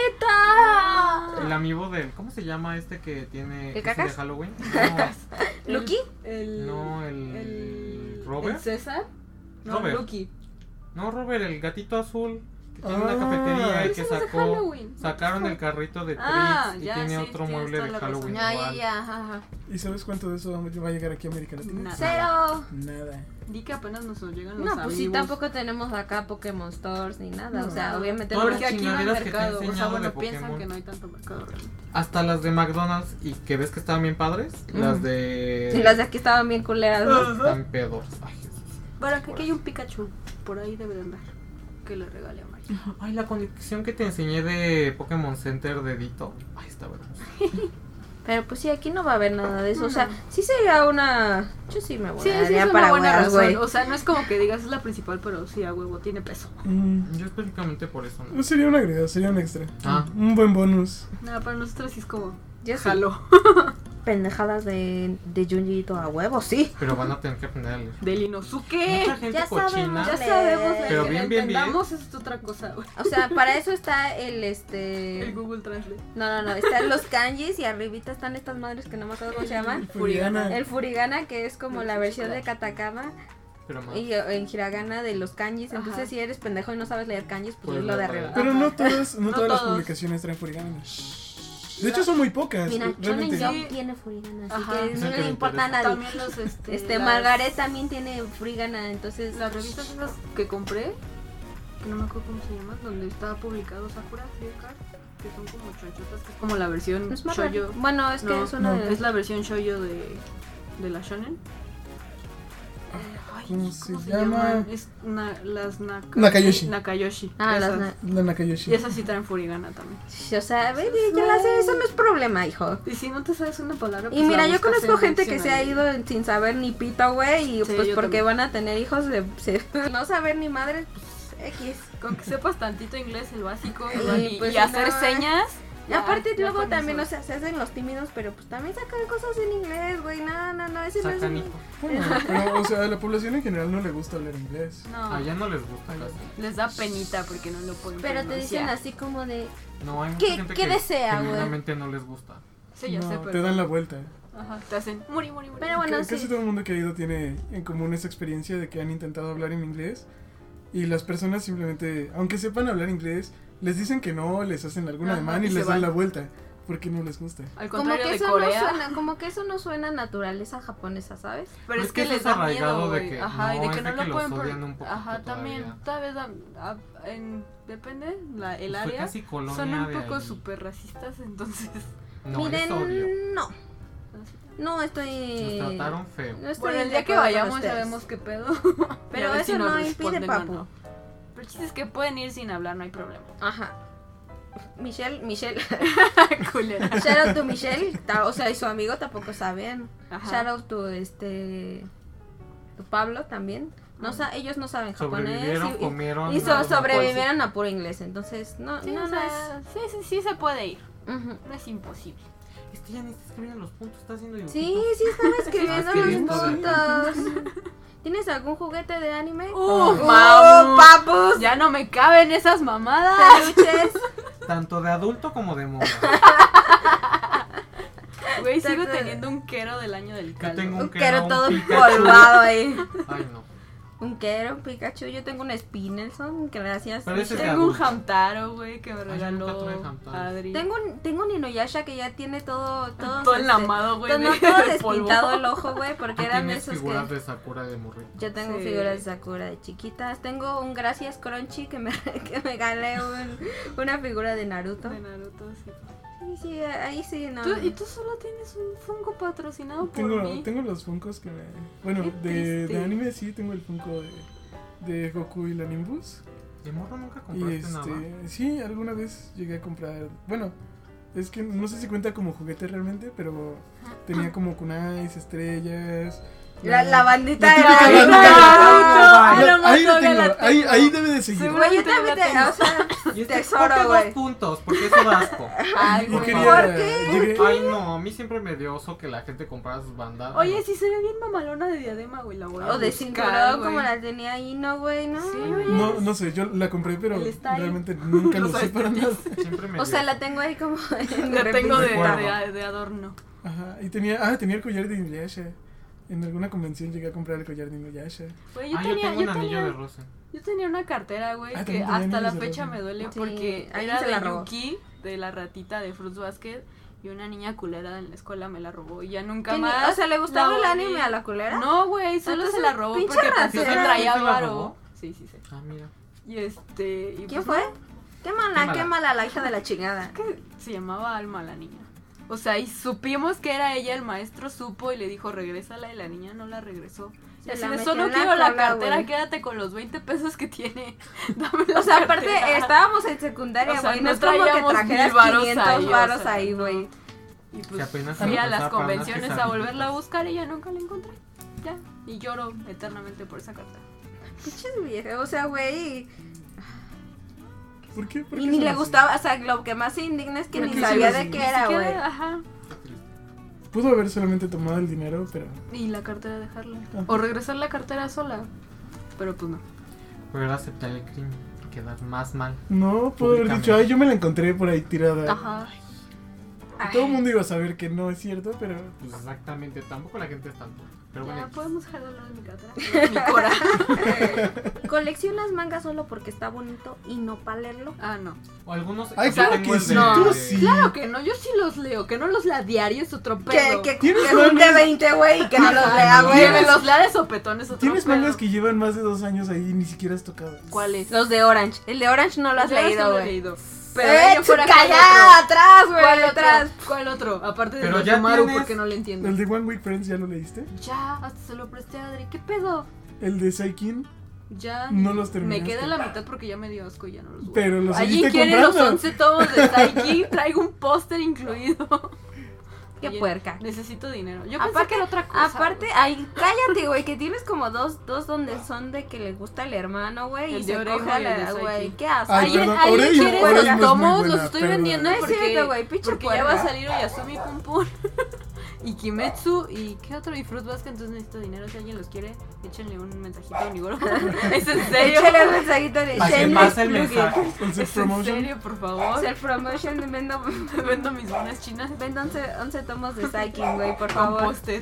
necesito! El amigo del. ¿Cómo se llama este que tiene. ¿El que es de cacas? Halloween? El- ¿Lucky? El, No, el- el. ¿Robert? ¿El César? No, Robert. Lucky. No, no, Robert, el gatito azul. Que tiene Ah, una cafetería y Ese que no es de sacó. Halloween. Sacaron el carrito de Trix Ah, y ya, tiene sí, otro tienes mueble toda de la razón. Halloween. Ya, ya, igual. ya, ajá, ajá. ¿Y sabes cuánto de eso va a llegar aquí a América Latina? Nada. Cero. Nada. Di que apenas nos llegan los No, pues sí, amigos. tampoco tenemos acá Pokémon Stores ni nada. O sea, No. obviamente Todas no. las Porque aquí no hay chingaderas que te he mercado. O sea, enseñado bueno, de piensan Pokémon. que no hay tanto mercado realmente. Hasta las de McDonald's y que ves que estaban bien padres. Las Mm. de. Sí, las de aquí estaban bien culeras, ¿no? Están pedos. Ay, Jesús. Bueno, que aquí hay un Pikachu. Por ahí debe de andar. Que le regale a Mario. Ay, la conexión que te enseñé de Pokémon Center de Dito. Ay, está hermoso. Pero pues sí, aquí no va a haber nada de eso. O sea, sí sería una. Yo sí me voy Sí, a sí, es una para buena weas, razón. güey. O sea, no es como que digas es la principal, pero sí, a huevo, tiene peso. Mm, Yo específicamente por eso no no. sería un agregado, sería un extra. Ah. Un buen bonus. Nada, para nosotros sí es como. Yo sí. Jalo. pendejadas de, de Junji Ito a huevo, sí. Pero van a tener que aprender a leer. Del Inosuke. Mucha gente Ya cochina. sabemos, Ya leer. sabemos, Pero que bien, lo bien, bien. entendamos es otra cosa, güey. O sea, para eso está el este... El Google Translate. No, no, no, están los kanjis y arribita están estas madres que no me acuerdo cómo se llaman. Furigana. El furigana, que es como la versión de katakana, Pero más. y en hiragana de los kanjis. Entonces, Ajá. si eres pendejo y no sabes leer kanjis, pues Pues es lo de lo arriba. Pero Ajá. no todas, no No todas las todos. publicaciones traen furigana. De hecho, son muy pocas. Mira, realmente. Shonen Sí. Jump tiene furigana, así Ajá. que Es no el que le me importa a interesa. nadie. También los, este... Este, las- Margaret también tiene furigana, entonces... Las revistas esas que compré, que no me acuerdo cómo se llaman, donde estaba publicado Sakura Clear Card, que son como chonchotas, que es como la versión Es Margaret. shoujo. Bueno, es que No, es una no. de... Es la versión shoujo de, de la shonen. Ay, ¿Cómo se ¿cómo llama? llaman? Es na, las Naka- Nakayoshi. Nakayoshi. Ah, las esas. na- La Nakayoshi. Y esas sí traen furigana también. O sea, ve, ya la sé, eso no es problema, hijo. Y si no te sabes una palabra, Y pues mira, la yo buscas conozco en gente que se ha diccionario. ido sin saber ni pito, güey, y Sí, pues yo porque también. van a tener hijos, de, se- no saber ni madre, pues X. Con que sepas tantito inglés, el básico, Y, igual, y, pues, y hacer no, señas. Y ya, aparte ya luego con también, o eso. sea, se hacen los tímidos, pero pues también sacan cosas en inglés, güey, no, no, no, ese no es... Sacan hijos. Bueno, pero, o sea, a la población en general no le gusta hablar inglés. No, Allá no les gusta casi. les da penita porque no lo pueden Pero te dicen pronunciar. así como de... No, hay ¿Qué- mucha gente qué que desea, güey? genuinamente no les gusta. Sí, ya No, sé, pero... te dan la vuelta. Ajá, te hacen muri, muri, muri. Pero bueno, C- sí. Casi todo el mundo que ha ido tiene en común esa experiencia de que han intentado hablar en inglés y las personas simplemente, aunque sepan hablar inglés, les dicen que no, les hacen algún Ajá, ademán y y se les dan van. la vuelta porque no les gusta. Al Como contrario que de eso Corea. no suena, como que eso no suena a naturaleza japonesa, ¿sabes? Pero Pues es que que eso les es da arraigado miedo, de güey. que- Ajá, y no, de es que no de lo que pueden... los pro- odian un poquito Ajá, también, todavía. tal vez... a- a- en, depende, la, el Fue área. casi colonia Son un de poco ahí. súper racistas, entonces... No, Miren, es odio. no, no estoy... Nos trataron feo. no estoy Bueno, el de día que acuerdo con vayamos ya ustedes. vemos qué pedo. Pero Y a ver eso si nos no impide, responden o papu. no. Pero el chiste es que pueden ir sin hablar, no hay problema. Ajá. Michelle, Michelle, Culera. shout out to Michelle, ta- o sea, y su amigo tampoco saben. Ajá. Shout out to este, tu Pablo también. No sa- ellos no saben japonés Sobrevivieron, y, y- comieron. y so- no, sobrevivieron a puro inglés, entonces no, Sí, no, o no sea, sí, sí, sí se puede ir. es. Ujú. No es imposible. Este ya ni está escribiendo los puntos, está haciendo dibujitos. Sí, sí estaba escribiendo escribiendo los de- puntos. ¿Tienes algún juguete de anime? ¡Uh, ¡Oh, mamu! papus! Ya no me caben esas mamadas. Peluches. Tanto de adulto como de moda. Güey, sigo Exacto. teniendo un quero del año del caldo. tengo Un que quero era un todo Pikachu. empolvado ahí. Ay, no. Un quero, un Pikachu. Yo tengo un Spinelson que gracias. Pero ese es de Tengo un adulto. Hamtaro, güey, que me yo regaló nunca tuve Hamtaro. Adri. Tengo un, tengo un Inuyasha que ya tiene todo, todo, todo este, enlamado, güey. todo, de- no, todo de despintado polvo. el ojo, güey, porque Tú eran tienes esos figuras que... de Sakura de morrito. Yo tengo Sí. figuras de Sakura de chiquitas. Tengo un Gracias Crunchy que me, que me galé un, una figura de Naruto. De Naruto, sí. Sí, sí, ahí sí, no. Tú- y tú solo tienes un Funko patrocinado por Tengo, mí. tengo los Funkos que me... Bueno, Qué de, triste. de anime sí, tengo el Funko de, de Goku y la Nimbus. De morro nunca Y compraste nada. este, sí, alguna vez llegué a comprar, bueno, es que no sé si cuenta como juguete realmente, pero tenía como kunais, estrellas. La, la bandita la de típica la bandita. Ah, La- no, ahí lo todavía tengo, la ahí, tengo. ahí debe de seguir. Seguro. Güey, yo Todavía también la te, tengo. o sea, Y este tesoro, ponte dos güey. puntos, porque eso da asco. Ay, Yo güey. quería, ¿Por qué? llegué- Ay, no, a mí siempre me dio oso que la gente comprara sus bandas. Oye, si se ve bien mamalona de diadema, güey, la voy a O de buscar, cinturón güey. como la tenía ahí, no, güey, no. Sí, oye. No, no sé, yo la compré, pero El style. realmente nunca lo Los usé para nada. Siempre me O dio sea, oso. la tengo ahí como en La tengo de, Recuerdo. de, de adorno. Ajá, y tenía, ah, tenía el collar de Inuyasha. En alguna convención llegué a comprar el collar de Inuyasha. Güey, yo Ah, yo tenía, tengo un yo anillo tenía, de rosa. yo tenía una cartera, güey, Ah, que también tenía hasta la anillos de fecha rosa. me duele Sí, porque alguien era se de la robó. Yuki, de la ratita de Fruits Basket, y una niña culera en la escuela me la robó y ya nunca ¿Qué ni- más. O sea, ¿le gustaba la el volví- anime a la culera? No, güey, solo Entonces, se la robó pinche porque pensó que ratera. traía ¿Sí se la varo. robó? Sí, sí, sí. Ah, mira. Y este. Y ¿Quién pues, fue? Qué mala, Qué qué mala. mala la hija de la chingada. que se llamaba Alma la niña. O sea, y supimos que era ella, el maestro supo y le dijo, regrésala, y la niña no la regresó. Y Se así la de, metió solo en la quiero la cola, cartera, güey. quédate con los veinte pesos que tiene. Dame la O sea, aparte, cartera. estábamos en secundaria, O sea, güey. no no es como que traíamos trajeras mil varos quinientos ahí, o varos sea, ahí, no. güey. Y Si pues apenas fui se a me las pasaba para unas convenciones a quesadillas. volverla a buscar y ya nunca la encontré. Ya. Y lloro eternamente por esa cartera. Pinches viejas, o sea, güey. ¿Por qué? ¿Por Y qué ni son le así? gustaba, o sea, lo que más se indigna es que ¿Por ni qué sabía son de así? qué Ni era, siquiera- güey. Ajá. Qué triste. pudo haber solamente tomado el dinero, pero... Y la cartera dejarla. Ajá. O regresar la cartera sola. Pero pues no. Pero aceptar el crimen, quedar más mal. No, pudo haber dicho, ay, yo me la encontré por ahí tirada. Ajá. Y todo el mundo iba a saber que no es cierto, pero... Pues exactamente, tampoco la gente es tanto. Pero Ya, bueno, podemos dejar de hablar de mi cartera. Mi cora. ¿Coleccionas manga solo porque está bonito y no para leerlo? Ah, no. o algunos... Ay, yo claro tengo que el sí, de- tú de- sí. Claro que no, yo sí los leo. Que no los lea diario es otro Que, pedo. que, que ¿Tienes junte mangas? veinte, güey, y que no los Ajá, lea, Que güey. me los lea de sopetón es otro Tienes pedo. mangas que llevan más de dos años ahí y ni siquiera has tocado. ¿Cuáles? Los de Orange. El de Orange no lo has Yo sí leído, lo he güey. leído. Pero ¡Eh, yo fuera, ¿cuál calla! ¡Atrás, otro? güey! ¿Cuál ¡Atrás! otro? ¿Cuál otro? Aparte de Pero los ya Yomaru, tienes- porque no le entiendo. ¿El de One Week Friends ya lo leíste? Ya, hasta se lo presté a Adri. ¿Qué pedo? ¿El de Saikin? Ya. No los Me terminaste. queda la mitad porque ya me dio asco y ya no los voy. Pero los Allí seguiste quieren los comprando. once tomos de Saiki. Traigo un póster incluido. ¡Qué Oye, puerca! Necesito dinero. Yo pensé Aparte- que era otra cosa. Aparte, ay, cállate, güey, que tienes como dos, dos donde son de que le gusta el hermano, güey, El y de se Oreimo coge a y el de la, Saiki. güey, qué asco. Ay, ¿Alguien, perdón, ¿alguien Oreimo- quiere Oreimo los es muy tomos? buena, Los estoy perdón. vendiendo No es porque, cierto, güey, pinche porque ya puerca. va a salir Oyasumi Pum Pum y Kimetsu y ¿qué otro? Y Fruit Basket, entonces necesito dinero. Si alguien los quiere, échenle un mensajito a Unigoro. ¿Es en serio? Échale un mensajito de Para que shameless pase el plugin. mensaje. ¿El ¿Es self en promotion? serio, por favor? Self promotion, vendo, Vendo mis buenas chinas vendo once, once tomos de Saikin, güey, por con favor. póster.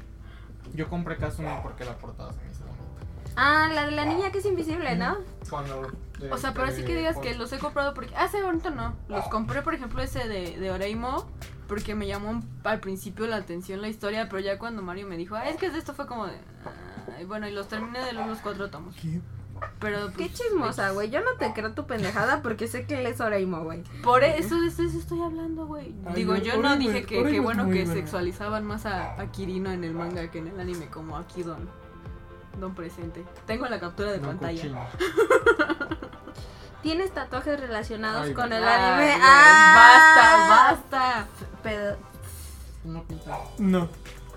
Yo compré Kazumi porque la portada se me hizo bonita. Ah, la de la niña que es invisible, ¿no? Cuando... eh, O sea, pero así que digas que los he comprado porque... Ah, sí, bonito no. Los compré, por ejemplo, ese de, de Oreimo porque me llamó al principio la atención la historia, pero ya cuando Mario me dijo, ah, es que de esto fue como de... ah, y bueno, y los terminé de leer los cuatro tomos. ¿Qué? Pero Qué pues, chismosa, güey. Yo no te creo tu pendejada porque sé que él es Oreimo, güey. por eso de eso estoy hablando, güey. Ay, Digo, yo no Oreimo dije es- que, Oreimo que es bueno muy que buena. sexualizaban más a, a Kirino en el manga que en el anime, como aquí Don. Don presente. Tengo la captura de no, pantalla. cochino. ¿Tienes tatuajes relacionados Ay, con el Ay, anime? güey, ¡Ah! Basta, basta. Pedo. No pinta. No.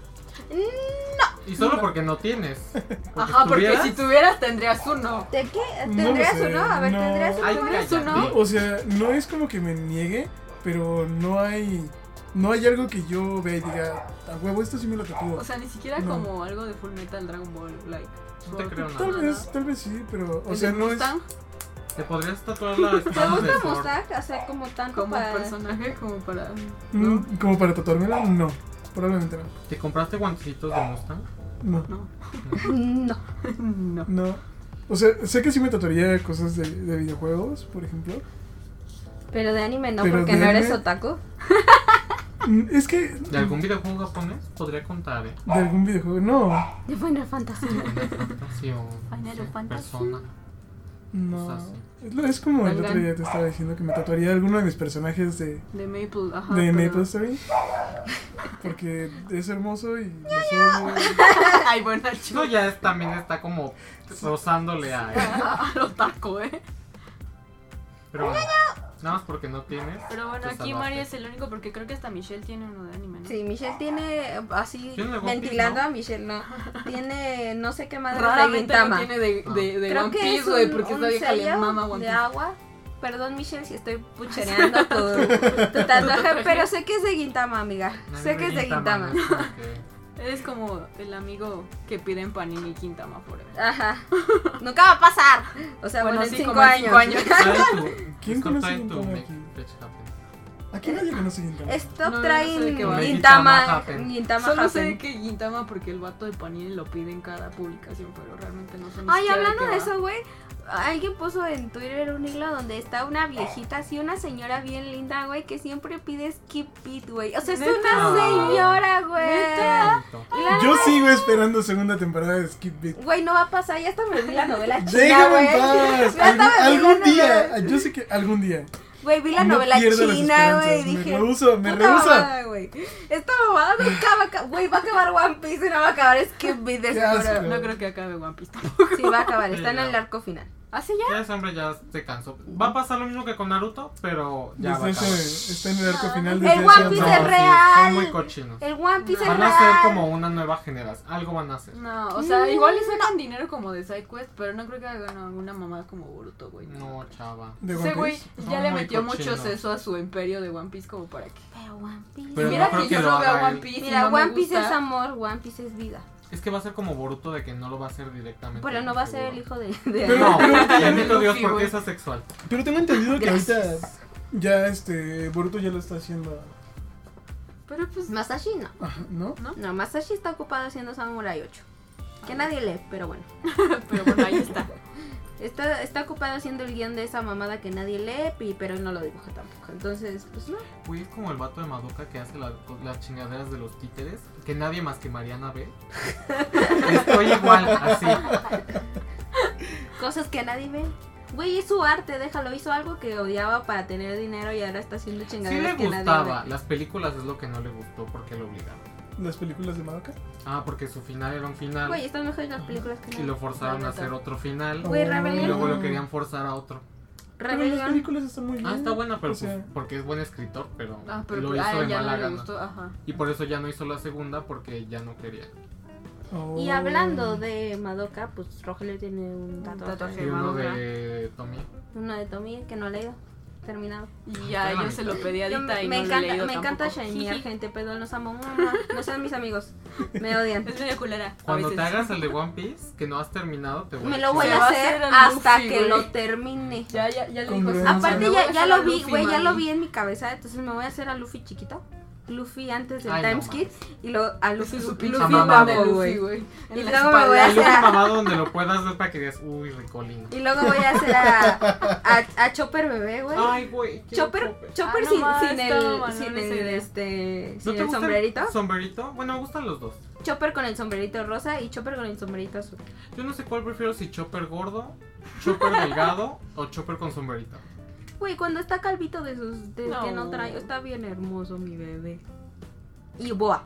Y solo porque no tienes. Ajá, porque tuvieras, si tuvieras tendrías uno. ¿De qué? No ¿Tendrías lo sé, uno? A ver, no. ¿tendrías uno? Ay, ¿Tendrías cállate. uno? O sea, no es como que me niegue, pero no hay... No hay algo que yo vea y diga, a huevo, esto sí me lo tatúo. O sea, ni siquiera No. como algo de Full Metal Dragon Ball, like. No te creo Tal nada. vez, tal vez sí, pero... O ¿El sea, de no es... Mustang? Te podrías tatuar la ¿Te espada de gusta Thor. Mustang? O sea, como tanto Como para... personaje, como para. Mm, ¿No? ¿Como para tatuármela? No. Probablemente no. ¿Te compraste guantecitos de Mustang? No. No. No. No. No. O sea, sé que sí me tatuaría cosas de, de videojuegos, por ejemplo. Pero de anime no, Pero porque de no eres anime- otaku. Mm, Es que... ¿De algún videojuego japonés? Podría contar, ¿eh? De algún videojuego, no. De Final Fantasy. Final Fantasy o... Final no sé, Fantasy. Persona. No. O sea, sí. Es lo- Es como el Dangan. otro día te estaba diciendo que me tatuaría alguno de mis personajes de, De Maple, ajá. de pero- Maple Story. Porque es hermoso y lo soy. Ay, bueno, Eso chico. ya es- también está como rozándole a... A lo taco, eh. Pero bueno, nada más porque no tienes. Pero bueno, te aquí salvaste. Mario es el único porque creo que hasta Michelle tiene uno de anime, ¿no? Sí, Michelle tiene eh, así Tiene de One Piece, ventilando ¿no? a Michelle, no. Tiene no sé qué madre de Raramente lo Gintama. tiene de, de, de Creo One que Piece, es güey, un, porque un esta vieja le sello mama One de Piece. agua. Perdón, Michelle, si estoy puchereando tu, tu tatuaje, pero sé que es de Gintama, amiga. No, Sé no, que es de Gintama, Gintama. no es como que- Eres como el amigo que pide en Panini Quintama Forever. Ajá. Nunca va a pasar. O sea, bueno, Bueno, en sí, cinco como en años. cinco años. Trae tu- ¿Quién Scott, conoce trae tu Gintama Make aquí? Fetch Happen. Aquí nadie conoce Gintama. Stop No, no sé traen de qué va. Gintama. Gintama Happen. Gintama Solo sé Happen. que Gintama porque el vato de Panini lo pide en cada publicación, pero realmente no sé ni Ay, siquiera hablando qué de va. eso, güey. Alguien puso en Twitter un hilo donde está una viejita, así una señora bien linda, güey, que siempre pide skip beat, güey. O sea, es ¿Neta? una señora, güey. ¿Neta? Bonito. Yo sigo esperando segunda temporada de Skip Beat. Güey, no va a pasar, ya hasta me vi la novela china, Déjame en güey. paz. Ya hasta Algún, me vi algún la día. novela. Yo sé que algún día. Güey, vi la No novela pierdo las china, esperanzas, güey, me dije. rehuso, me puta rehuso. mamada, güey. Esta mamada nunca va a acabar, güey, va a acabar One Piece y no va a acabar Skip Beat de Qué seguro. asco. No creo que acabe One Piece tampoco. Sí, va a acabar, está en el arco final. ¿Hace ya? Ya ese hombre ya se cansó. Va a pasar lo mismo que con Naruto, pero ya va a Desde acabar. ese, está en el arco Ah, final el desde One hace Piece años. es sí, real. son muy cochinos. El One Piece es Van real. a ser como una nueva generación. Algo van a hacer. No, o sea, igual le sacan dinero como de SideQuest, pero no creo que hagan alguna mamada como Boruto, güey. No, chava. ¿De Ese One güey Piece? ya Son le muy metió mucho cochinos. seso a su imperio de One Piece como para que... Pero One Piece. Pero Mira no creo que que yo lo no veo haga One él. Piece y Mira, no me One Piece gusta. es amor, One Piece es vida. Es que va a ser como Boruto de que no lo va a hacer directamente. Pero no va a ser el hijo de... de- Pero- No, pero- bendito Dios Luffy, porque güey. es asexual. Pero tengo entendido que Gracias. ahorita ya este Boruto ya lo está haciendo. Pero pues... Masashi no. Ajá, ¿no? No, Masashi está ocupado haciendo Samurai ocho. Que nadie lee, pero bueno. Pero bueno, ahí está. Está, está ocupado haciendo el guión de esa mamada que nadie lee, pi- pero no lo dibuja tampoco. Entonces, pues no. Güey, es como el vato de Madoka que hace la- las chingaderas de los títeres. Que nadie más que Mariana ve. Estoy igual, así. Cosas que nadie ve. Güey, es su arte, déjalo. Hizo algo que odiaba para tener dinero y ahora está haciendo Sí chingaderas le que nadie gustaba. ve. Las películas es lo que no le gustó porque lo obligaron. Las películas de Madoka. Ah, porque su final era un final. Güey, están mejores las películas que Y nada. lo forzaron La a neta. hacer otro final. Güey, Y Rebelión. luego lo querían forzar a otro. Pero las Rebelión. películas están muy bien. Ah, está buena, pero O sea, pues, porque es buen escritor, pero, Ah, pero lo pues, hizo ah, de ya mala no le gana. gustó, ajá. Y por eso ya no hizo la segunda porque ya no quería. oh. Y hablando de Madoka, pues Rogelio tiene un tatuaje. tatuaje. Y de uno Madoka. de Tommy. Uno de Tommy que no ha leído. Terminado. Y ya Está yo se lo pedí a Yo- Dita y me no encanta, lo he leído me encanta tampoco. Shinear, gente, pero los amo. Mua, no sean mis amigos. Me odian. Es medio culera. a Cuando te veces. hagas el de One Piece, que no has terminado, te voy Me a lo voy Se a va a hacer hacer el hasta Luffy, que güey. lo termine. Ya, ya, ya le Con dijo eso. Aparte, Aparte Me voy ya, a ya hacer lo a vi, Luffy, güey, ya lo mami. vi en mi cabeza, entonces me voy a hacer a Luffy chiquito. Luffy antes del Ay, no time skip y luego a Luffy Luffy su su pinche Luffy mamá de guapo, Luffy, güey. güey. Y En la luego me voy a espalda. El Luffy hacer- mamado donde lo puedas ver para que digas, uy, ricolino. Y luego voy a hacer a, a, a Chopper bebé, güey. Ay, güey. quiero Chopper, Chopper Ah, no sin, mames, sin está el, mamalón sin esa el, idea. este, ¿No sin te el gusta sombrerito. ¿Sombrerito? Bueno, me gustan los dos. Chopper con el sombrerito rosa y Chopper con el sombrerito azul. Yo no sé cuál prefiero, si Chopper gordo, Chopper delgado o Chopper con sombrerito. Güey, cuando está calvito de sus, de No. que no trae, está bien hermoso mi bebé. Y Boa.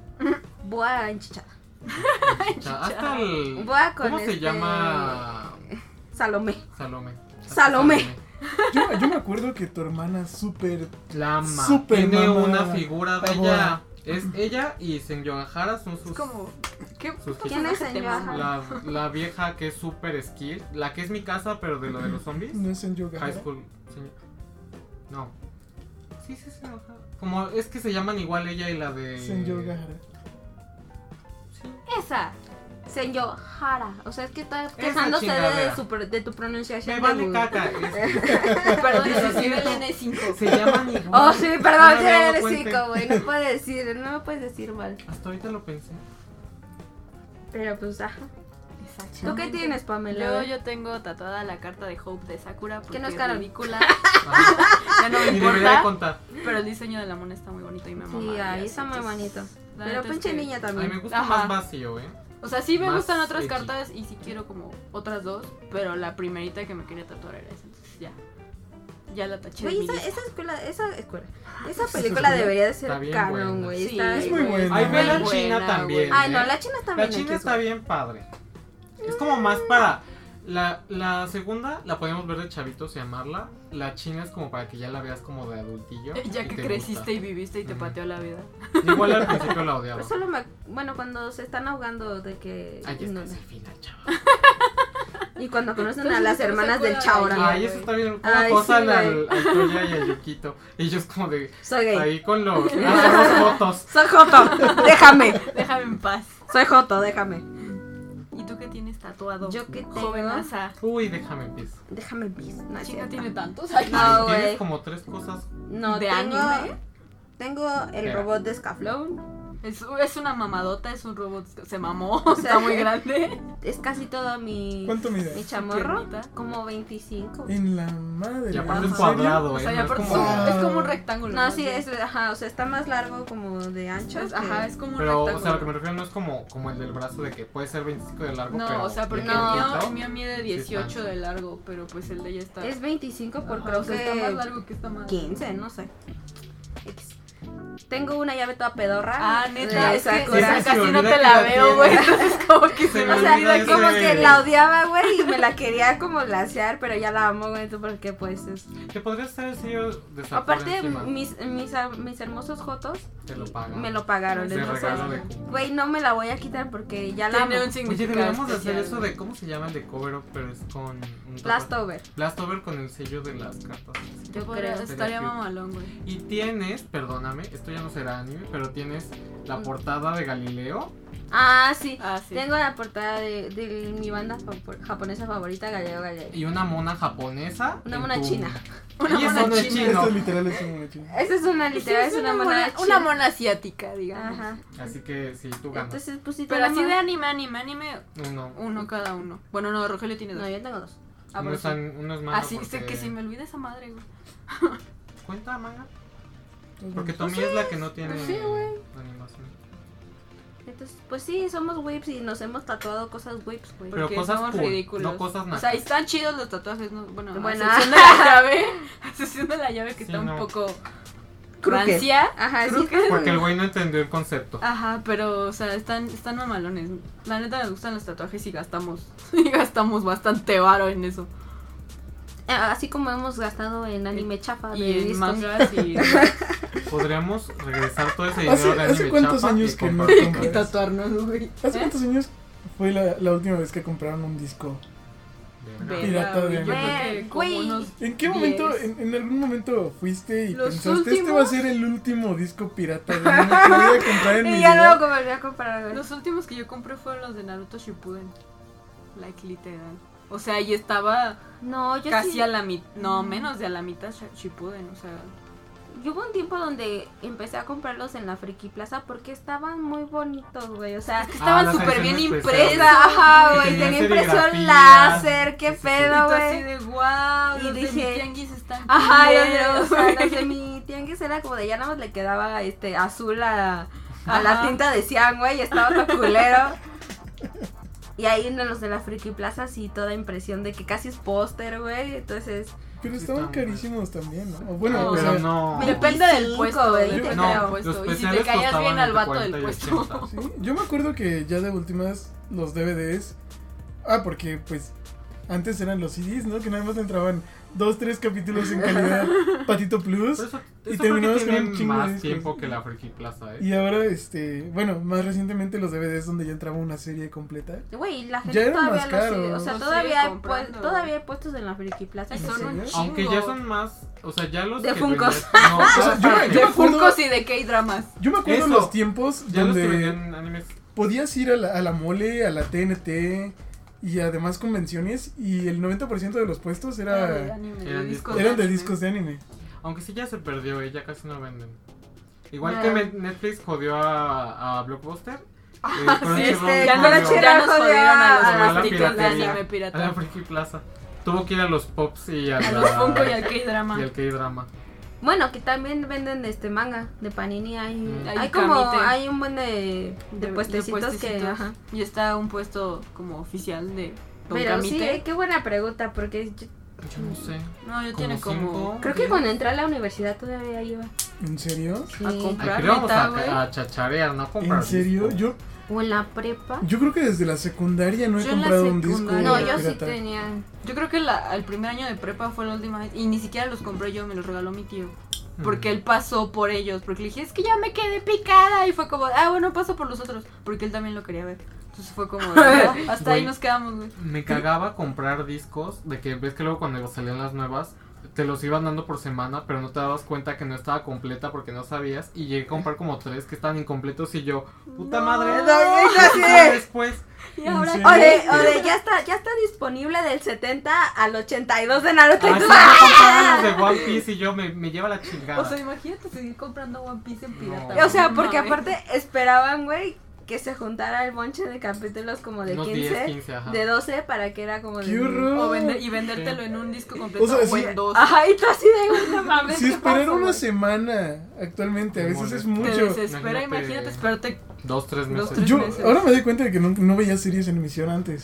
Boa enchichada. O sea, hasta el... Boa con ¿Cómo se este- llama? Salomé. Salome. Hasta Salomé. Yo, yo me acuerdo que tu hermana súper. La ama. Súper Tiene mamada. una figura de Ah, ella. Es ella y Senyogahara son sus... Es como... ¿Qué sus ¿Quién es personaje te Senyogahara? mama? La, la vieja que es super skill. La que es mi casa, pero de lo de los zombies. No es en yoga. High School. señor- No. Sí, sí, sí. ajá. Como es que se llaman igual ella y la de. Senyogahara. Sí. Esa. Senyo Hara. O sea, es que está quejándose de, chingadera. su, pro- de tu pronunciación. Me de vale Google. caca. es- Perdón, ese es nivel N cinco. se llaman igual. Oh, sí, No perdón, me sí, había dado eres cuenta. cinco, güey. No puedes decir, no me puedes decir mal. Hasta ahorita lo pensé. Pero pues, ajá. Exacto. ¿Tú qué tienes, Pamela? Yo, yo tengo tatuada la carta de Hope de Sakura porque Que no es es canon. ridícula. Ajá. Ya no me Ni debería de importa. contar. Pero el diseño de la mona está muy bonito y me mama. Sí, y ahí así, está muy entonces, bonito. la Pero neta es pinche que- niña A mí también. me gusta Ajá. más vacío, ¿eh? O sea, sí me Más gustan otras edgy. cartas y sí quiero como otras dos, pero la primerita que me quería tatuar era esa, entonces ya. Ya la taché de Güey, mi esa, lista. esa escuela, esa escuela, esa Esa película escuela debería de ser está bien canon, buena. güey. Sí, está Es muy güey. buena. Ay, ve la Muy china buena, también. Ay, no, ¿eh? la china está La bien. china X, está güey. bien padre. Es como más para. La, la segunda la podemos ver de chavitos y amarla. La china es como para que ya la veas como de adultillo. Ya y que te creciste gusta. y viviste y te Ujú. pateó la vida. Igual al principio la odiaba. Pero solo me, bueno, cuando se están ahogando de que Ay, es no, que es el final, chaval. y cuando conocen a Entonces, las ¿cómo se hermanas del acuerdan de Chaura. Ay, eso está bien. ¿Cómo Ay, sí, acosan güey. al, al Toya y a Yukito? Y ellos como de. Soy gay. Ahí con los. Ah, los fotos. Soy Joto, déjame. Déjame en paz. Soy Joto, déjame. ¿Y tú qué tienes tatuado? Yo qué tengo. Jovenaza. Uy, déjame en paz. Déjame en pis. No, es Chica cierto. tiene tantos. No, Ay, güey. tienes como tres cosas. No, ¿De tengo, anime? tengo el ¿Qué? robot de Scaflón. Es, es una mamadota, es un robot. Se mamó. O sea, está muy grande. Es casi todo mi, ¿Cuánto mide? mi chamorro. Piernita. Como veinticinco. En la madre. Y aparte ¿en es serio? cuadrado, O ¿eh? sea, no ya es por como- eso es como un rectángulo. No, más sí, bien. es, ajá, o sea, está más largo como de ancho. Es- que- Ajá, es como un Pero, o rectángulo. sea, lo que me refiero no es como, como el del brazo de que puede ser veinticinco de largo, No, pero. o sea, porque bien el, mío, cortito. el mío mide Sí, dieciocho está. de largo, pero pues el de ella está. Es veinticinco por Ajá, creo o sea, está más que largo que esta madre. quince, no sé. X. tengo una llave toda pedorra. Ah, de neta, es que Sakura. sí, sí, casi me no olvida te que la la veo, güey. tienes. Entonces como que se Se me me O sea, olvida olvida que... como ese- que la odiaba, güey, y me la quería como lasear, pero ya la amo, güey, tú, porque pues es... Que podría ser el sello de Sakura Aparte, encima. mis, mis, mis hermosos jotos Te lo pagan. me lo pagaron, De entonces, regalo de cumpleaños. güey, no me la voy a quitar porque ya la amo. Tiene un Oye, significado deberíamos de hacer especial, eso güey. de, ¿cómo se llama el de cover up? Pero es con un Blastover. Blastover con el sello de las cartas. Yo Podría- creo. Estaría cute. mamalón, güey. Y tienes, perdóname, esto ya no será anime, pero tienes la Mm. portada de Galileo. Ah, sí. Ah, sí. Tengo la portada de, de mi banda favor- japonesa favorita, Galileo Galilei. Y una mona japonesa. Una en mona tu- china. Una Y eso mona no es china. chino. Esto literal es una mona china. Esa es una literal, es una mona china. Una mona asiática, digamos. Ajá. Así que sí, tú ganas. Entonces, pues sí, Pero así tenemos- de anime, anime, anime, Uno. uno cada uno. Bueno, no, Rogelio tiene dos. No, yo tengo dos. Ah, uno, pero es sí. an- uno es manga. Así porque... sé que si me olvida esa madre, güey. ¿Cuenta manga? Entonces, Porque bueno, Tommy es la que no tiene pues sí, güey. animación. Entonces, pues sí, somos whips y nos hemos tatuado cosas whips, güey. Pero Porque cosas somos cool, ridículos. no cosas O nacas. sea, están chidos los tatuajes, ¿no? Bueno, Bueno. a excepción de la llave. A excepción de la llave que Sí, está no. un poco Crooked. rancia. Ajá, sí. Crooked. Porque el güey no entendió el concepto. Ajá, pero, o sea, están, están mamalones. La neta me gustan los tatuajes y gastamos, y gastamos bastante varo en eso. Eh, Así como hemos gastado en anime chafa de Y en discos. mangas y, Podríamos regresar todo ese dinero ¿Hace, de hace anime cuántos chafa años y que no comprar- y compras? tatuarnos, güey. ¿Hace ¿Eh? cuántos años fue la, la última vez que compraron un disco? Verga. Pirata güey, de yo anime. creo que como Güey. unos ¿En qué diez. momento, en, en algún momento fuiste y Los pensaste, este va a últimos- ser el último disco pirata de anime que voy a comprar en mi Y ya no vida? lo volví a comprar, güey. Los últimos que yo compré fueron los de Naruto Shippuden. Like literal. O sea, y estaba No, yo casi sí. a la mitad, no, menos de a la mitad Sh- Shippuden, o sea. Yo hubo un tiempo donde empecé a comprarlos en la Friki Plaza porque estaban muy bonitos, güey. O sea, Es que estaban las súper bien ediciones impresos. especiales. ajá, Que güey. tenían Tenía impresión serigrafías. láser, qué Sí, sí, sí. Y pedo, tú así güey. de wow, Y los de dije- mi tianguis están Ajá, yo, culeros, o sea, los güey. de mi tianguis era como de ya nada más le quedaba este azul a, a la Ajá. tinta de cian, güey, y estaba todo culero. Y ahí en los de la Friki Plaza sí toda impresión de que casi es póster, güey, entonces... Pero Sí, estaban estaban carísimos también, ¿no? O bueno, No, o Pero sea, no. Depende del veinticinco, puesto, güey, depende yo del creo. puesto. Los Y si te especiales caías bien costaban al entre vato cuarenta del y puesto. ochenta. sí, yo me acuerdo que ya de últimas los D V Ds. Ah, porque pues antes eran los C Ds, ¿no? Que nada más le entraban dos, tres capítulos en calidad Patito Plus. Pero eso, Y eso terminamos creo que con un tiene chingo de más discos. tiempo que la Friki Plaza, ¿eh? Y ahora, este, bueno, más recientemente los D V Ds donde ya entraba una serie completa. Güey, la Ya gente eran todavía más lo sigue, caros. o sea, Lo todavía sigue hay, comprando. pues, todavía hay puestos en la Friki Plaza. Y que son se- un Aunque ya chingo. son más, o sea, ya los De que Funkos. vendían- no, O sea, yo me- aparte, yo De me acuerdo- Funkos y de K-dramas. Yo me acuerdo Eso. los tiempos ya los que donde vendían animes. podías ir a la, a la mole, a la T N T y además convenciones y el noventa por ciento de los puestos de era, anime, de eran discos eran de anime. discos de anime. Aunque sí ya se perdió, ¿eh? Ya casi no venden. Igual Ya. que me- Netflix jodió a, a Blockbuster. eh, Sí, Crunchyroll este, ya, Crunchyroll jodió ya nos jodió jodieron a- a a los la fanáticos de piratería. anime a la pirata. Friki Plaza. Tuvo que ir a los Pops y a, A la- los Funko y al K-drama. y al K-drama. Bueno, que también venden este manga de Panini, hay, Mm. hay, Hay como, Kamite. hay un buen de, de, puestecitos, que, puestecitos. ajá. Y está un puesto como oficial de Don Pero sí, Kamite. eh, qué buena pregunta, porque yo- Yo no sé. No, yo Como tiene cinco. como... creo que Bien. cuando entré a la universidad todavía iba. ¿En serio? Sí. A comprar. Aquí vamos neta, a, güey. a chacharear, no a comprar. ¿En serio? disco. Yo, O en la prepa. yo creo que desde la secundaria no he Yo en la comprado un disco secundaria. No, yo sí pirata. tenía. Yo creo que la, el primer año de prepa fue la última vez. Y ni siquiera los compré yo, me los regaló mi tío. Mm. Porque él pasó por ellos. Porque le dije, es que ya me quedé picada. Y fue como, ah, bueno, paso por los otros. Porque él también lo quería ver. Entonces fue como, "Ah, hasta ahí Güey. nos quedamos, güey. Me cagaba comprar discos de que ves que luego cuando salían las nuevas te los iban dando por semana, pero no te dabas cuenta que no estaba completa porque no sabías y llegué a comprar como tres que estaban incompletos y yo, puta No, madre, no, yo ¿qué así hice de- después? Y ¿En ahora serio? O de, o de ya está, ya está disponible del setenta al ochenta y dos de Naruto. y Así tú, me ¡ah! compraban los de One Piece y yo me, me lleva la chingada. O sea, imagínate seguir comprando One Piece en pirata. No. O sea, No porque mames. aparte esperaban, güey, que se juntara el bonche de capítulos como de Unos quince, diez, quince, ajá. de doce, para que era como de... ¡Qué horror! O vender, y vendértelo Sí. en un disco completo O sea, o sí. en dos. Ajá, y tú así de, no mames, Si ¿qué esperar pasó, una güey? semana actualmente, a veces es Te mucho. desespera, Imagínate. imagínate esperarte. Dos, tres meses. Dos, tres Yo meses. ahora me doy cuenta de que no, no veía series en emisión antes.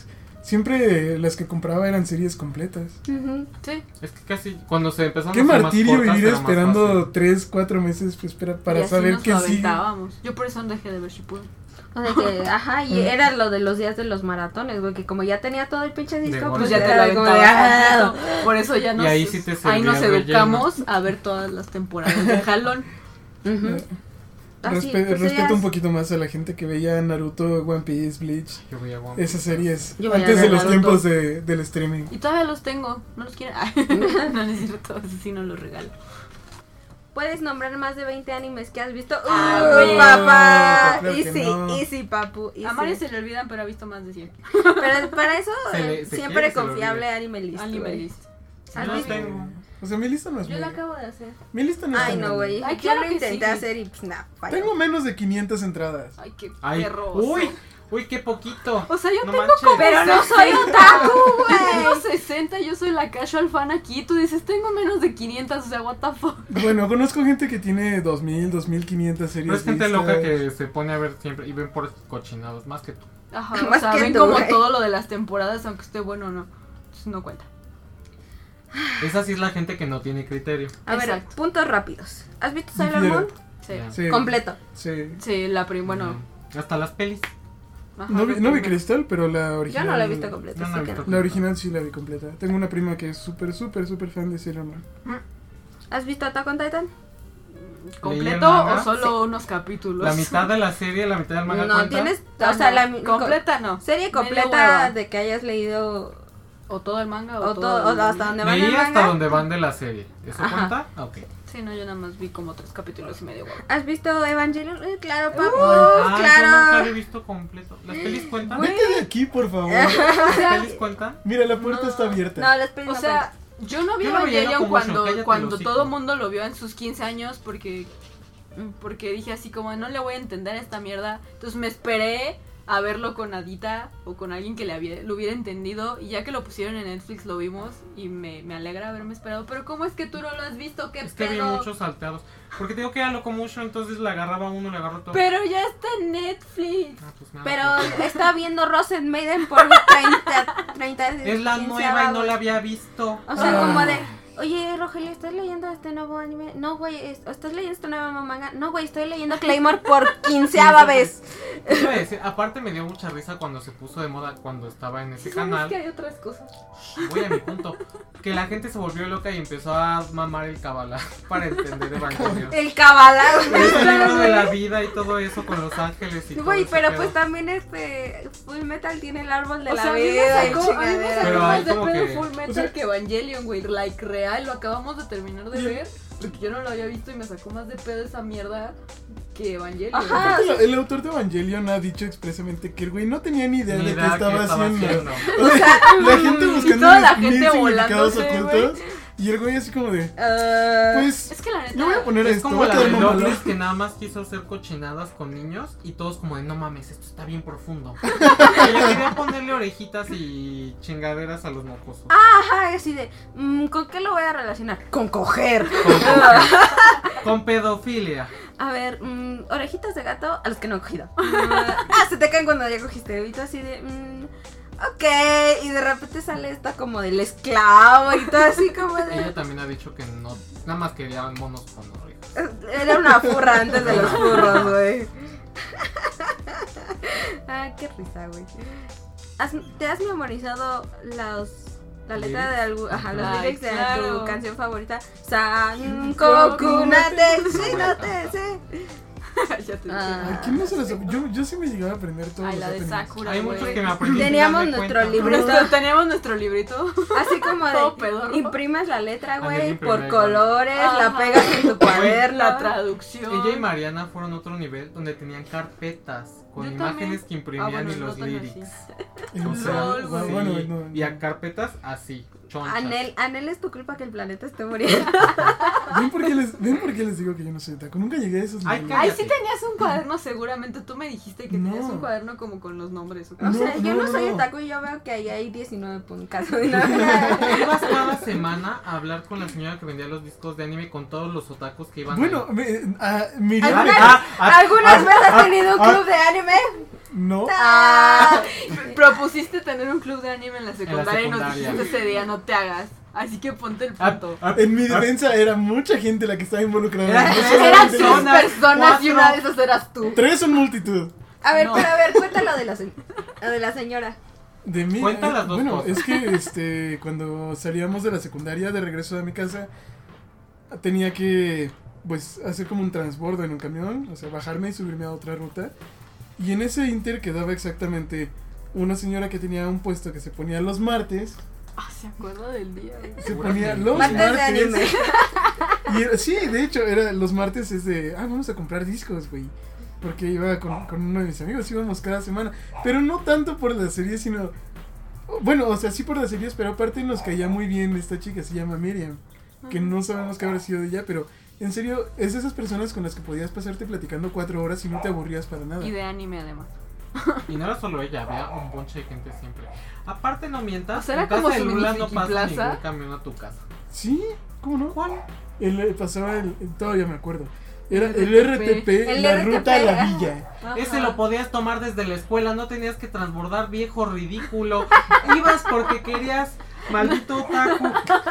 siempre las que compraba eran series completas. Ujú. Sí. Es que casi cuando se empezaron Qué a hacer más martirio cortas, vivir era más esperando fácil. tres, cuatro meses pues, para, para y así saber nos qué lo sigue. aventábamos. Yo por eso dejé de ver Shippuden. O sea que, ajá, y era lo de los días de los maratones, güey, que como ya tenía todo el pinche disco, De pues Pues golpe. ya te era lo como de, aventabas ah, completo. Por eso ya nos, Y ahí sí te servía ahí nos el educamos a ver todas las temporadas de jalón. ujú. Eh, Así, respe- pues, respeto ya- un poquito más a la gente que veía Naruto, One Piece, Bleach, Yo veía One Piece. esas series, Yo veía antes de los Naruto. tiempos de, del streaming. Y todavía los tengo. ¿No los quieren? No necesito todos, así no los regalo. ¿Puedes nombrar más de veinte animes que has visto? Ah, ¡Uy, güey. papá! No, claro que Easy, no. easy, papu, easy. A Mario se le olvidan, pero ha visto más de cien. Pero para eso, Se le- eh, se siempre quiere que se lo confiable olvide. Anime List, Anime güey. List. ¿Has Yo no visto? tengo. O sea, mi lista no es Yo la muy- acabo de hacer. Mi lista no es Ay, tan no, grande. güey. Ay, Yo claro lo que intenté sí. hacer y, pues, nada, falló. Tengo menos de quinientas entradas. Ay, qué Ay, perro. uy, uy, qué poquito. O sea, yo No tengo manches. como Pero no soy sesenta. otaku, Yo güey. tengo sesenta, yo soy la casual fan aquí. Tú dices, tengo menos de quinientas, o sea, what the fuck. Bueno, conozco gente que tiene dos mil, dos mil quinientas series. Pero es gente vistas. loca que se pone a ver siempre y ven por cochinados, más que tú. Ajá, o Más sea, que ven tú, como güey. todo lo de las temporadas, aunque esté bueno o no. Entonces no cuenta. Esa sí es la gente que no tiene criterio. A ver, Exacto. puntos rápidos. ¿Has visto Sailor Difiero. Moon? Sí. Ya. Sí, Completo. sí. Sí, la prim, bueno. Mm. Hasta las pelis. Ajá, No vi, la no vi primera. Crystal, pero la Yo original. no la he visto completa, Yo no así he que visto. no. La original sí la vi completa. Tengo una prima que es súper, súper, súper fan de Sailor Moon. ¿Has visto Attack on Titan? ¿Completo ¿Leí el manga? o solo unos capítulos? La mitad de la serie, la mitad del manga No, cuenta. tienes, Ah, o sea, no. la mi- completa no. serie Media completa hueva. de que hayas leído O todo el manga o, o, todo todo, el o hasta donde van Leí el hasta manga. donde van de la serie. ¿Eso Ajá. cuenta? Ah, ok. Sí, no, yo nada más vi como tres capítulos y medio. Guau. ¿Has visto Evangelion? Eh, claro, papu, Ah, yo nunca claro. lo he visto completo. ¿Las pelis cuentan? Güey. Vete de aquí, por favor. ¿Las pelis cuentan? Mira, la puerta No. está abierta. No, les pedí O sea, yo no vi Yo lo veía en Evangelion Locomotion, cuando, cállate el cuando hocico. todo el mundo lo vio en sus quince años porque porque dije así como no le voy a entender esta mierda. Entonces me esperé a verlo con Adita o con alguien que le había, lo hubiera entendido y ya que lo pusieron en Netflix lo vimos y me, me alegra haberme esperado. Pero ¿cómo es que tú no lo has visto? ¿Qué Es que vi pedo? muchos salteados. Porque te digo que era Locomotion, entonces le agarraba uno, le agarró todo. Pero ya está en Netflix. Ah, pues nada, Pero pues, está viendo Rosen Maiden por treinta, treinta es la nueva y no la había visto. O sea, Ah. como de, oye, Rogelio, ¿estás leyendo este nuevo anime? No, güey, es- ¿estás leyendo este nuevo manga? No, güey, estoy leyendo Claymore por quinceava vez. ¿Qué iba a decir? Aparte me dio mucha risa cuando se puso de moda cuando estaba en ese ¿Sabes canal. que hay otras cosas? Voy a mi punto. Que la gente se volvió loca y empezó a mamar el Kabbalah para entender Evangelion. El cabalado. Es el libro de la vida y todo eso con los ángeles y todo Güey, ese pero pedo. pues también este Full Metal tiene el árbol de O la sea, a mí me vida y sacó, a mí me chingadera. sacó Pero más hay de como pedo que- Full Metal o sea- que Evangelion, güey, like real, lo acabamos de terminar de ver, porque yo no lo había visto y me sacó más de pedo esa mierda que Evangelion. Ajá. Aparte, la- el autor de Evangelion ha dicho expresamente que el güey no tenía ni idea Ni de idea qué estaba, haciendo. O sea, La gente Y buscando toda la mil gente significados volándose, ocultos. Y el güey así como de, ah, pues, Es que la neta, yo voy a poner Es esto, como voy a la quedar de mamalón. Douglas que nada más quiso hacer cochinadas con niños y todos como de no mames, esto está bien profundo. Ella quería ponerle orejitas y chingaderas a los mocosos. ajá, así de, mm, ¿con qué lo voy a relacionar? Con coger. Con, con pedofilia. A ver, mm, orejitas de gato a los que no he cogido. Mm, ah, se te caen cuando ya cogiste. Y tú así de, mm, ok. Y de repente sale esta como del esclavo y todo así como de. Ella también ha dicho que no, nada más quería monos con orejas. Era una furra antes de los furros, güey. Ah, qué risa, güey. ¿Has- ¿Te has memorizado los, la letra de algún, ajá, los Ay, lyrics de claro. tu canción favorita? San Kokunate, sí, no te sé. ya te Ah. Ay, ¿quién no se las ap- yo, yo sí me llegaba a aprender todos Ay, los la de openings. Sakura, Hay güey. muchos que me aprendí. sin Teníamos darme nuestro cuenta. libro. Nuestro- teníamos nuestro librito. Así como Todo de, pedorro. imprimes la letra, Ándale, güey, imprime, por güey. colores, la Ajá. pegas en tu cuaderno. La traducción. Ella y Mariana fueron a otro nivel donde tenían carpetas con Yo imágenes también. que imprimían Ah, bueno, y no los tan lyrics. Y O no- sea, Lol, güey. sí, bueno, no, y no. a carpetas así, chonchas. Anel, Anel, es tu culpa que el planeta esté muriendo. ¿Ven por, qué les, ¿Ven por qué les digo que yo no soy otaku? Nunca llegué a esos Ay, niveles. Ay, cállate. sí tenías un cuaderno seguramente. Tú me dijiste que No. tenías un cuaderno como con los nombres. ¿o qué? O No, sea, yo no no, soy no. otaku y yo veo que ahí hay diecinueve puntos. Ibas cada semana a hablar con la señora que vendía los discos de anime con todos los otakus que iban Bueno, ahí. me, ah, Miriam, ¿Alguna, me- Ah, ah, ¿Algunas ah, veces has ah, tenido un ah, club de anime? No. Ah, Propusiste tener un club de anime en la secundaria, y nos secundaria. dijiste ese día, no te hagas. Así que ponte el Ah, punto. ah, En mi ah, defensa era mucha gente la que estaba involucrada. Era- No eran Eran solamente seis yo. personas, personas y una cuatro. de esas eras tú. Tres son multitud. a ver, No. pero a ver, cuéntalo de la, se- lo de la señora. De mí. Cuenta eh, las dos bueno, cosas. es que este cuando salíamos de la secundaria de regreso a mi casa tenía que pues hacer como un transbordo en un camión, o sea, bajarme y subirme a otra ruta. Y en ese inter quedaba exactamente una señora que tenía un puesto que se ponía los martes, Ah, se acuerda del día, güey. se Segura ponía que- los Martes de martes. anime. Y era- sí, de hecho, era los martes es de, ah, vamos a comprar discos, güey. Porque iba con, con uno de mis amigos, íbamos cada semana. Pero no tanto por las series, sino... Bueno, o sea, sí por las series, pero aparte nos caía muy bien esta chica, se llama Miriam. Que no sabemos qué habrá sido de ella, pero en serio, es de esas personas con las que podías pasarte platicando cuatro horas y no te aburrías para nada. Y de anime además. Y no era solo ella, había un bonche de gente siempre. Aparte, no mientas, O sea, era en casa como de su Lula mini no Friki pasa Plaza. ningún camión a tu casa. Sí, ¿cómo no? ¿Cuál? El, eh, pasaba el, el- todavía me acuerdo. Era el R R T T P. P, El la R T P, ruta a la ajá. villa. Ese lo podías tomar desde la escuela, no tenías que transbordar, viejo ridículo. Ibas porque querías, maldito otaku.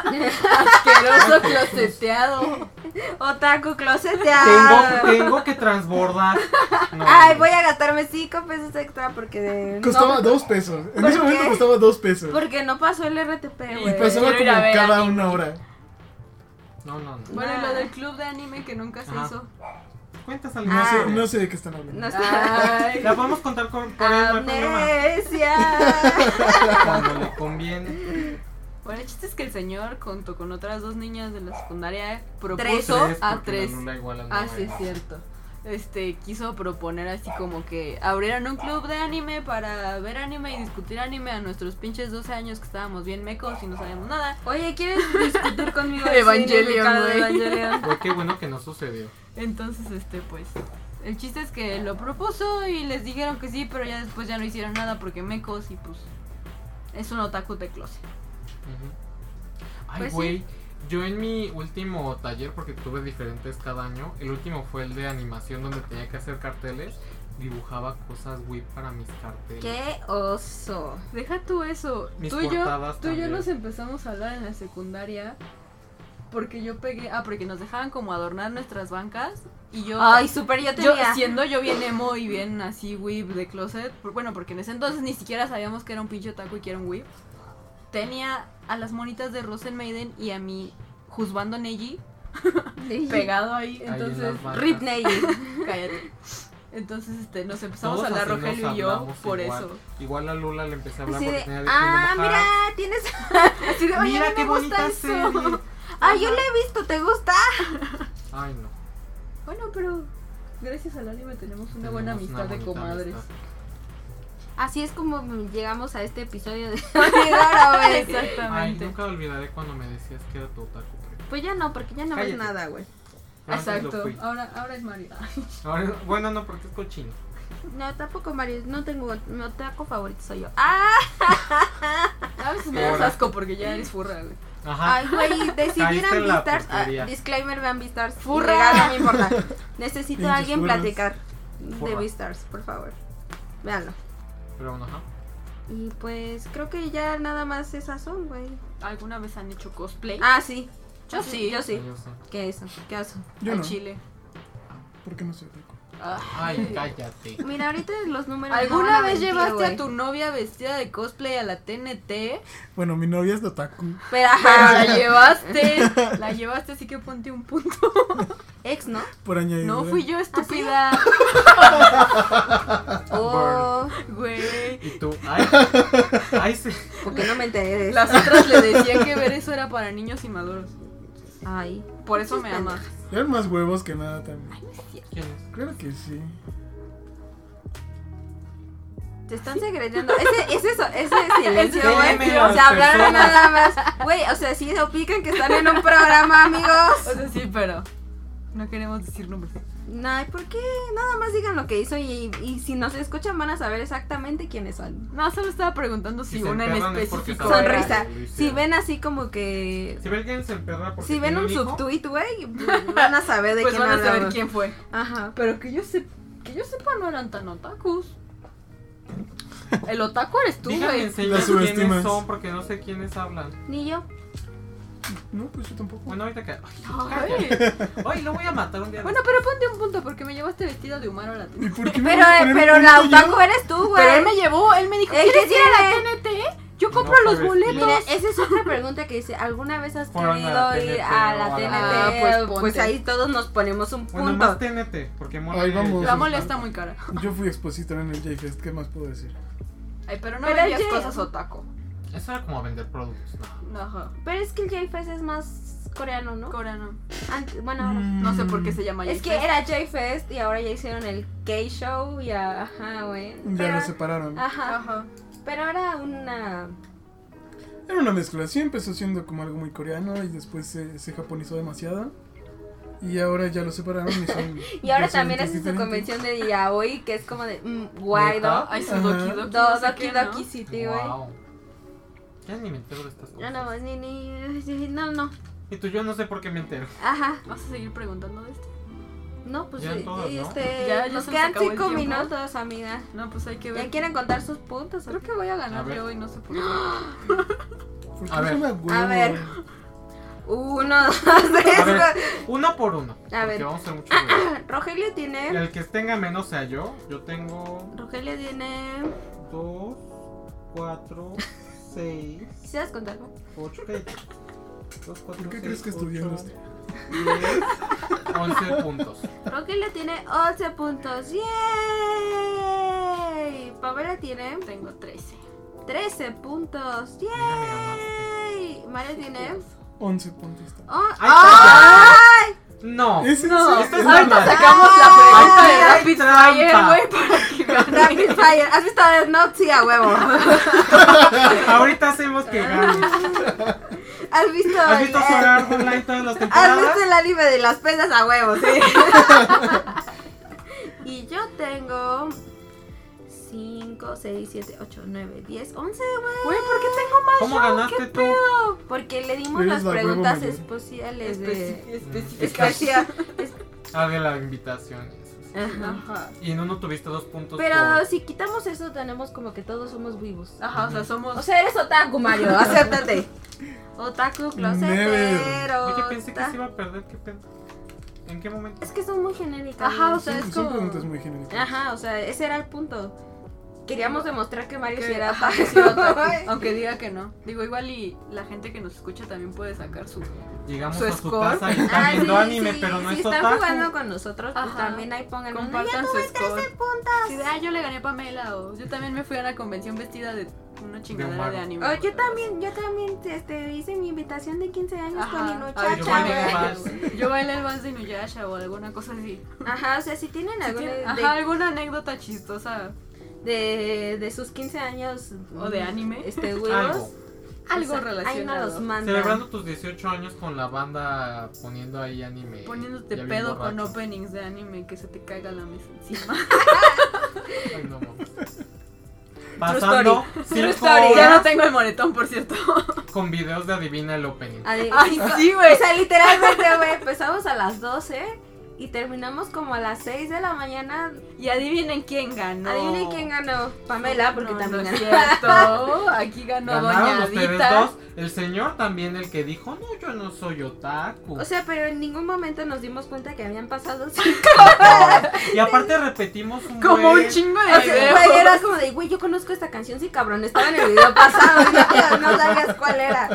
Asqueroso closeteado. Otaku closeteado. Tengo, tengo que transbordar. No, Ay, voy a gastarme cinco pesos extra porque de... Costaba no, dos pesos. En ¿Por ese momento qué? costaba dos pesos. Porque no pasó el R T P, Y güey. pasaba Quiero ir como a ver cada anime. una hora. No, no, no. Bueno, y lo del club de anime que nunca se Ajá. hizo. Cuentas No, alguna Ah. sé, historia? no sé de qué están hablando. No sé. Ay. La podemos contar con, por él, no hay problema. Amnesia. Cuando le conviene. Bueno, el chiste es que el señor, junto con otras dos niñas de la secundaria, Tres. propuso Tres, a porque tres. la Lula igual a Ah, nueve. sí, es cierto. Este, quiso proponer así como que abrieran un club de anime para ver anime y discutir anime a nuestros pinches doce años que estábamos bien mecos y no sabíamos nada. Oye, ¿quieres discutir conmigo De Evangelion, significado de güey. Evangelion? Pues qué bueno que no sucedió. Entonces, este, pues, el chiste es que lo propuso y les dijeron que sí, pero ya después ya no hicieron nada porque mecos y pues es un otaku de closet. Ujú. Ay, Pues sí. güey, yo en mi último taller, porque tuve diferentes cada año, el último fue el de animación donde tenía que hacer carteles, dibujaba cosas güey para mis carteles. ¡Qué oso! Deja tú eso. Mis Tú y yo, portadas tú y yo también. nos empezamos a hablar en la secundaria porque yo pegué, ah, porque nos dejaban como adornar nuestras bancas y yo Ay, súper, yo yo tenía... siendo yo bien emo y bien así whip de closet, por- bueno, porque en ese entonces ni siquiera sabíamos que era un pinche otaku y que era un whip. Tenía a las monitas de Rosen Maiden y a mi Juzbando Neji Sí. pegado ahí, Ahí en entonces las bancas. Rip Neji. cállate. Entonces, este, nos empezamos Todos a hablar así nos Rogelio y yo hablamos por igual. eso. Igual a Lula le empecé a hablar Así porque de, tenía de ah, Kingdom mira, Hearts. tienes... Así de, oye, Mira a mí qué me gusta bonita eso. serie. Ay, yo la he visto, ¿te gusta? Ay, no. Bueno, pero gracias al anime tenemos una buena Tenemos una amistad de bonita comadres. amistad. Así es como llegamos a este episodio de Rara vez. Ay, Exactamente. nunca olvidaré cuando me decías que era tu otaku. pero- Pues ya no, porque ya no ves Cállate. nada, güey. Antes lo Exacto. fui. Ahora, ahora es Mario. Ahora- bueno, no, porque es cochino. No, tampoco, Mario, no tengo... Mi otaku favorito soy yo. ¡Ah! A veces me das asco porque ya eres furra, güey. Ajá. Ay, güey, decidieran Caíste en la Beastars. Ah, porquería. disclaimer, vean Beastars. Furra. Ilegal, no me importa. Necesito Pinches a alguien furros. platicar de Furra. Beastars, por favor. Véanlo. Pero bueno, ajá. Y pues creo que ya nada más esas son, güey. ¿Alguna vez han hecho cosplay? Ah, sí. Yo sí. Yo sí. Yo sé. ¿Qué eso? ¿Qué eso? Yo Al no. chile. ¿Por qué no soy otaku? Ah. Ay, cállate. Mira, ahorita los números. no ¿Alguna van a vez mentir, llevaste güey. a tu novia vestida de cosplay a la T N T? Bueno, mi novia es de otaku. Pero, Pero ajá. la llevaste. La llevaste, así que ponte un punto. Ex, ¿no? Por añadidura. No fui yo, estúpida. Oh, Güey. Y tú, ay, ay, sí. porque no me enteré de eso. Las otras le decían que ver eso era para niños inmaduros. Ay. Por eso me ama. Eran más huevos que nada también. ¿Quién es? Claro que sí. Te están segregando. Ese, ese, eso- ese silencio, Ese güey. silencio. O sea, hablaron Personas. nada más. Güey, o sea, sí se opican que están en un programa, amigos. O sea, sí, pero no queremos decir nombres. Ay, ¿por qué? Nada más digan lo que hizo y, y si nos escuchan van a saber exactamente quiénes son. No, solo estaba preguntando si Si se una en emperran es porque específico. saben. era- Sonrisa. lo hicieron. Si ven así como que... Si ven quién se emperra porque Si ven tiene un hijo, subtweet, güey, van a saber de Pues quién van a saber hablamos. quién fue. Ajá. Pero que yo, sep- que yo sepa no eran tan otakus. El otaku eres tú, Díganme güey. enseñas La subestimas. quiénes son porque no sé quiénes hablan. Ni yo. No, pues yo tampoco. Bueno, ahorita que... Ay, Ay. cállate. Ay, lo voy a matar un día. Bueno, pero ponte un punto porque me llevaste vestido de humano a la ¿Y tienda. por qué me Pero, vas a poner pero un la punto otaku yo? eres tú, güey. Pero él me llevó, él me dijo, El que ¿quieres ir a la tiene- T N T? Yo compro No los fue boletos. Mira, esa es otra pregunta que dice, ¿alguna vez has Fueron a querido la ir T N T a la o a T N T? la- Ah, pues pues, ponte. ahí todos nos ponemos un Bueno, punto. más T N T, porque mole... Ahí vamos. La mole está muy cara. Yo fui expositor en el J-Fest, ¿qué más puedo decir? Ay, pero no Pero vendías ya- cosas otaku. Eso era como vender productos, ¿no? Ajá. Pero es que el J-Fest es más coreano, ¿no? Coreano. Ant- bueno, ahora. No sé por qué se llama Es que J-Fest. era J-Fest y ahora ya hicieron el K-Show y a- ajá, güey. Ya Pero- lo separaron. Ajá. Ajá. Pero ahora una... Era una mezcla, sí empezó siendo como algo muy coreano y después se, se japonizó demasiado. Y ahora ya lo separaron y son... Y ahora dos también eventos hace su diferentes. convención de yaoi, que es como de mm, guay, ¿Neta? ¿no? Ay, su Ajá. Doki Doki. Do- no sé Doki qué, ¿no? Doki City, güey. Wow. Ya ni me entero de estas No, cosas. no, ni, ni, no, no. Y tú, yo no sé por qué me entero. Ajá. ¿Vas a seguir preguntando de esto? No, pues Ya en eh, todas, ¿no? este, Ya- ya nos se nos quedan acabó el cinco tiempo. minutos, amiga. No, pues hay que ver. ¿Ya quieren contar sus puntos? Creo que voy a A ganar ver. yo y no sé por qué. ¿Por qué A ver. es una huevo? A ver. Uno, dos, A tres. ver, cuatro. uno por uno. A porque ver. vamos a hacer mucho video. Rogelio tiene. El que tenga menos sea yo. Yo tengo Rogelio tiene. dos, cuatro, seis, ¿Quisieras contarlo? ocho, cállate. Dos, cuatro, ¿Por qué seis, crees que estudió ocho, este? diez, once puntos. Rogelio tiene once puntos. ¡Yay! Pamela tiene Tengo trece. trece puntos. Mira, me ¡Yay! Mario tiene. once puntos. está. Oh, Ay, ¡ay! No. ¿Es en No, serio? esto es Ahorita normal. sacamos la pregunta Ay, de ay, Rapid trampa. Fire, güey, para que gane. Rapid Fire. ¿Has visto Death Note? Sí, a huevo. Ahorita hacemos que gane. ¿Has visto, ¿Has visto el- Sword Art Online todas las ¿Has temporadas? visto el anime de las pesas a huevo? Sí. Y yo tengo cinco, seis, siete, ocho, nueve, diez, once, güey. Güey, ¿por qué tengo más ¿Cómo yo? ganaste ¿Qué tú? pedo? Porque le dimos Eres las la huevo preguntas mayor. especiales de... Especi- específicas. Especial. es- Ah, de la invitación. eso sí. Ajá. Ajá. Y en uno tuviste dos puntos. Pero por- si quitamos eso, tenemos como que todos somos vivos. Ajá, o sea, somos. O sea, eres otaku, Mario, acéptate. Otaku closetero. Oye, pensé que ta- se iba a perder. ¿Qué pedo? ¿En qué momento? Es que son muy genéricas. Ajá, o Son, sea, es son como. preguntas muy genéricas. Ajá, o sea, ese era el punto. Queríamos demostrar que Mario Que- sí era ajá, otaku. que sí era otaku, aunque diga que no. Digo, igual y la gente que nos escucha también puede sacar su. Llegamos Su a su score. casa y están Ah, viendo sí, anime, sí, pero no si es están otaku. jugando con nosotros, pues Ajá. también ahí pongan un Compartan ya su tuve score. trece puntos. Si de, ah, yo le gané a Pamela, o yo también me fui a una convención vestida de una chingadera mago. de anime. Oh, yo también, yo también este, hice mi invitación de quince años Ajá. con Ay, Inuyasha, yo bailé güey. vals. Yo bailé el vals de Inuyasha o alguna cosa así. Ajá, o sea, si tienen Si alguna tiene- de, Ajá, alguna anécdota chistosa de, de sus quince años o de anime. este huevos, Algo. Algo o sea, ahí no relacionado. los mandan. Celebrando tus dieciocho años con la banda poniendo ahí anime. Poniéndote ya bien pedo con borracho. openings de anime que se te caiga la mesa encima. Ay, no mames. story. Pasando True cinco story. Ya horas no tengo el moretón, por cierto. con videos de adivina el opening. Adi- Ay, o- sí, güey. O sea, literalmente, güey, empezamos a las doce y terminamos como a las seis de la mañana. Y adivinen quién ganó. Adivinen quién ganó. Pamela, porque No, también no es ganó. cierto. Aquí ganó Ganaron Doña ustedes Dita. dos. El señor también, el que dijo, no, yo no soy otaku. O sea, pero en ningún momento nos dimos cuenta que habían pasado cinco. Y aparte repetimos un Como buen- un chingo de O sea, videos. güey, era como de, güey, yo conozco esta canción, sí, cabrón, estaba en el video pasado, y no, no sabías cuál era.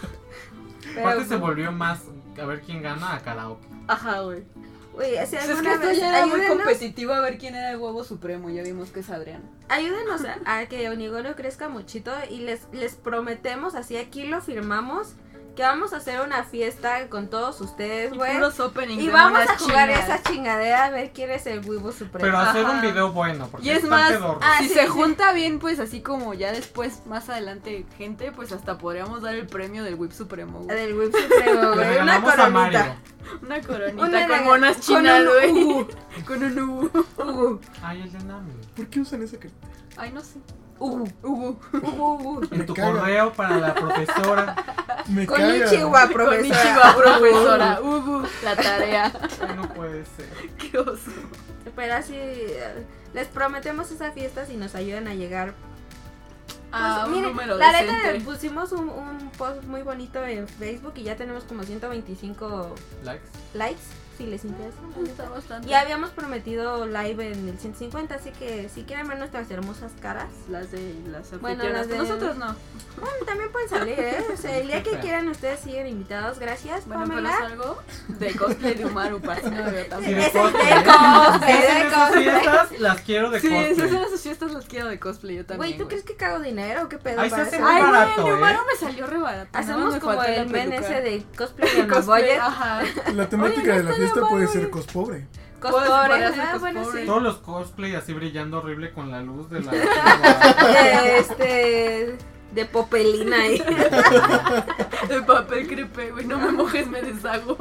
Pero, Aparte se volvió más a ver quién gana a karaoke. Ajá, güey. güey, si Pues es alguna que esto vez, ya era muy ayúdenos, competitivo a ver quién era el huevo supremo. Ya vimos que es Adrián. ayúdenos a, a que Onigoro crezca muchito y les, les prometemos, así aquí lo firmamos, que vamos a hacer una fiesta con todos ustedes, Y güey. puros openings Y de vamos monas a jugar chinas. esa chingadera a ver quién es el huevo supremo. Pero hacer Ajá. un video bueno, porque Y es están más, pedorros. ah, si sí, se sí. junta bien, pues así como ya después, más adelante, gente, pues hasta podríamos dar el premio del Whip Supremo, güey. Del whip supremo, Le güey. Una regalamos a Mario. coronita. Una una coronita Una con de- monas con chinas, un güey. Ugu. Con un Ugu. Ugu. Ay, el de Nami. ¿Por qué usan esa carita? Ay, no sé. Ugu. Ugu. Ugu, ugu. En Me tu caga. correo para la profesora. Me Con caga. Ichiwa, profesora. Konnichiwa, profesora. Ugu. La tarea. Ay, no puede ser. Qué oso. Pero así, eh, les prometemos esa fiesta si nos ayudan a llegar. Ah, Pues, un miren, número la decente. neta pusimos un, un post muy bonito en Facebook y ya tenemos como ciento veinticinco Likes. likes, si les interesa. la Está neta. bastante. Ya habíamos prometido live en el ciento cincuenta, así que si quieren ver nuestras hermosas caras, Las de las Bueno, anfitrionas. las de- Nosotros no. bueno, también pueden salir, ¿eh? O sea, el día que quieran ustedes siguen invitados. Gracias, Bueno, pero Pamela. salgo de cosplay de Umaru para si no me veo tan Sí, fea. de Ese es cosplay. de cosplay, Si de hacen esas cosplay. fiestas, las quiero de Sí, si cosplay. hacen esas fiestas las quiero de cosplay, yo también. Güey, ¿tú crees que cago dinero o qué pedo? Ahí se para hace eso? muy Ay, güey, barato, el de ¿eh? Umaru me salió re barato. Nada Hacemos más me como falta la el men peluca. ese de cosplay de Cosplay, Maboyet. ajá. La temática Oye, no de la estaría fiesta mal, puede güey. ser cospobre. Cospobre. Podría ser Ah, bueno, cospobre. sí. Todos los cosplay así brillando horrible con la luz de la. De este. De popelina ahí. De papel crepe, güey, no me mojes, me deshago.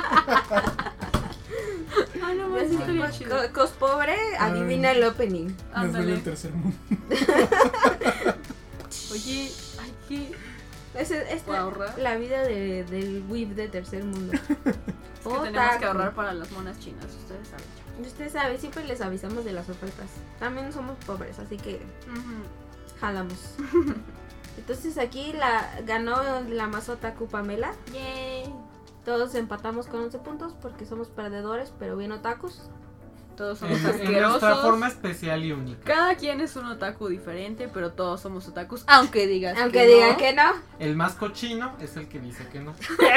Ah, no más, Así, estaría pues, chido. co- Cospobre, adivina el opening. Nos duele Ándale. el tercer mundo. Oye, ay, qué. Ese- esta- ahorrar. la vida de, del whip de tercer mundo. Es que tenemos que ahorrar para las monas chinas, ustedes saben. Usted sabe, siempre les avisamos de las ofertas. También somos pobres, así que Ujú. jalamos. Entonces aquí la ganó la más otaku Pamela. Yay. Todos empatamos con once puntos porque somos perdedores, pero bien otakus. Todos En, somos en nuestra asquerosos. forma especial y única. Cada quien es un otaku diferente, pero todos somos otakus, aunque digas Aunque que digan no. que no. El más cochino es el que dice que no.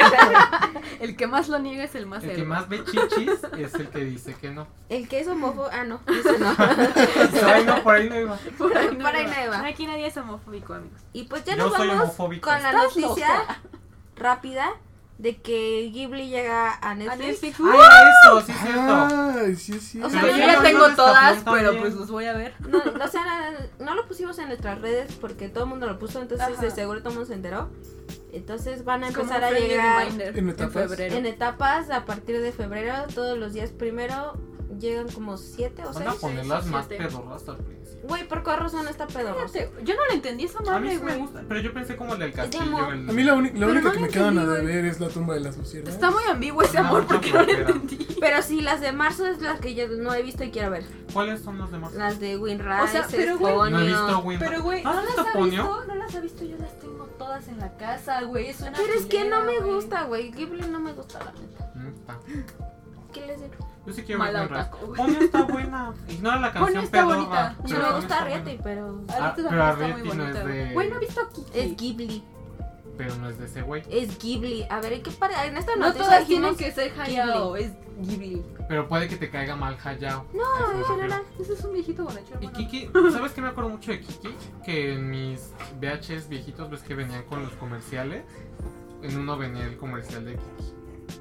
El que más lo niega es el más El que héroe. más ve chichis es el que dice que no. El que es homófobo. Ah, no, eso no. Ay, no, por ahí no iba. Por ahí Por ahí no iba. Aquí nadie es homofóbico, amigos. Y pues ya Yo nos soy vamos homofóbico. con la Estás noticia loca. rápida de que Ghibli llega a Netflix. A Netflix. Ay, eso, sí es cierto. Ay, sí, sí. O sea, Pero yo yo ya ya no tengo lo todas, destapó pero también. pues los voy a ver. No, o sea, no lo pusimos en nuestras redes porque todo el mundo lo puso, entonces Ajá. de seguro todo el mundo se enteró. Entonces van a Es como empezar a un friendly llegar reminder en etapas. febrero. en etapas a partir de febrero, todos los días primero llegan como siete o Van a seis. ponerlas seis, más siete. pedorras al principio. Güey, ¿por qué razón está pedorrosa? Fíjate, yo no le entendí esa A mí madre, sí me güey. gusta, pero yo pensé como el del de castillo. amor. El... A mí la, uni- la Pero única no que le me quedan a entendí, güey. deber es la tumba de las sociedades. Está muy ambiguo ese Una amor mucha porque no le flojera. entendí. Pero sí, las de marzo es las que yo no he visto y quiero ver. ¿Cuáles son los demás? Las de Winrise, O sea, pero, güey, Ponyo. No he visto Win. Pero, güey, ¿Has ¿no visto las ha Ponyo? visto? No las ha visto, yo las tengo todas en la casa, güey. Es una Pero es que no filera, me güey. gusta, güey. Ghibli no me gusta, la neta. Mm, está. ¿Qué les digo? Yo sí quiero Mala ver Win otaku, güey. Ponyo está buena. Ignora la Ponyo canción está pedorra. bonita. No pero me Ponyo gusta está Ariete, buena. pero Ah, Ahorita pero también está Arrietty muy no es bonita, de- güey. Güey, no he visto Kiki. es Ghibli. Pero no es de ese güey. Es Ghibli. A ver, ¿qué para? En esta No noticia todas dijimos... tienen que ser Hayao, es Ghibli. Pero puede que te caiga mal Hayao. No, A eso en me general. Ese es un viejito bonito, Y hermano. Kiki, ¿sabes qué me acuerdo mucho de Kiki? Que en mis V H S viejitos, ves que venían con los comerciales. En uno venía el comercial de Kiki.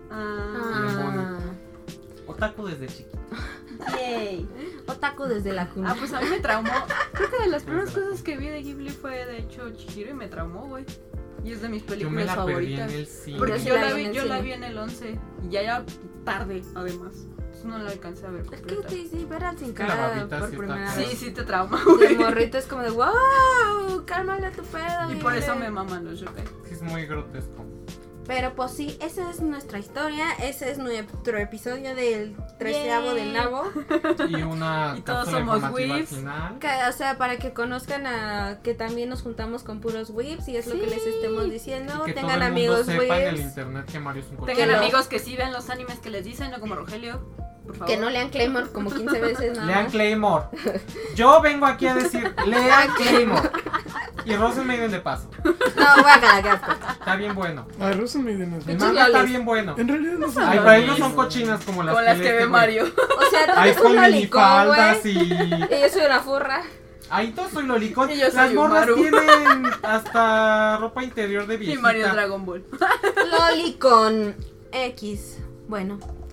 Ah. Otaku desde chiquito. Yay. Otaku desde la cuna. Ah, pues a mí me traumó. Creo que de las primeras cosas que vi de Ghibli fue de hecho Chihiro y me traumó, güey. Y es de mis Yo me películas la perdí favoritas. en el cine. Porque Yo sí yo la la vi vi, en el yo la cine. vi en el once y ya era tarde, además. Entonces no la alcancé a ver Es que completa. sí, sí, ver al sin que la cara babita por sí está primera fea. Sí, vez. sí te trauma, De güey. morrito es como de wow, cálmale a tu pedo. Y por eso Ghibli". me maman los yokai. Sí, es muy grotesco. Pero pues sí, esa es nuestra historia. Ese es nuestro episodio del treceavo Yay. del nabo. Y una Y todos cápsula somos informativa al whips. final. Que, o sea, para que conozcan a que también nos juntamos con puros whips y es lo que Sí. les estemos diciendo. Y que Tengan todo el mundo amigos sepa en el whips. internet que Mario es un Tengan cochino. lo- amigos que sí vean los animes que les dicen, no como Rogelio. Por favor. Que no lean Claymore como quince veces nada Lean más. Claymore. Yo vengo aquí a decir, lean Claymore. Y Rosen Maiden de paso. No, guácala, qué asco. Está bien bueno. Ay, Rosa Maiden es El buena. manga está lolis. bien bueno. En realidad no son Ay, lolis. pero ahí no son cochinas como las Como las que lee ve este güey. Mario. O sea, tú Ahí eres con un lolicón, minifaldas güey. y... Y yo soy una furra. Ahí todo soy lolicón. Y yo soy Las morras Umaru. tienen hasta ropa interior de Y viejita. Mario Dragon Ball. Lolicón X. Bueno.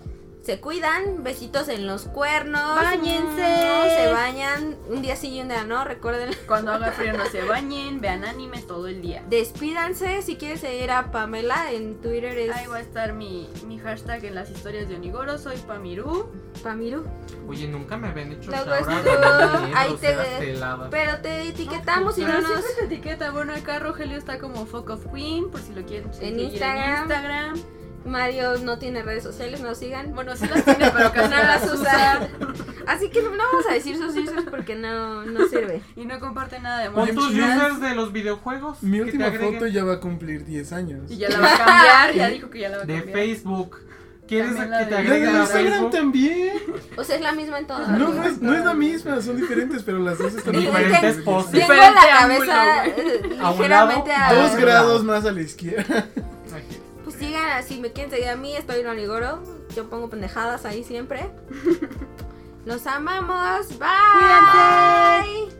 Se cuidan, besitos en los cuernos. Báñense. Se bañan un día sí y un día no, recuerden. Cuando haga frío no se bañen, vean anime todo el día. Despídanse, si quieres seguir a Pamela en Twitter es Ahí va a estar mi, mi hashtag en las historias de Onigoro, soy Pamiru. Pamiru. Oye, nunca me habían hecho Luego shout out estuvo- de ahí te- groseras peladas. Pero te etiquetamos y Pero no no nos... se etiqueta. Bueno, acá Rogelio está como Fuck of Queen, por si lo quieren seguir Instagram. en Instagram. Mario no tiene redes sociales, no sigan. Bueno, sí las tiene, pero casi No las usa. Así que no vamos a decir sus users porque no, no sirve. Y no comparte nada de Pon Oye, tus mi- users de los videojuegos. Mi que última te agreguen. foto ya va a cumplir diez años. Y ya la va a cambiar, ya dijo que ya la va a De cambiar. Facebook. ¿Quieres También la que te de- La agreguen de a Instagram Facebook? también. O sea, es la misma en todas. No, no es, no es la misma, son diferentes, pero las dos están Diferentes Tengo poses. Tengo Diferente la ángulo, cabeza güey. eh, A un ligeramente lado, a... Dos grados más a la izquierda. Ay, Pues sigan, si me quieren seguir a mí, estoy en Onigoro. Yo pongo pendejadas ahí siempre. Los amamos. Bye. Cuídense.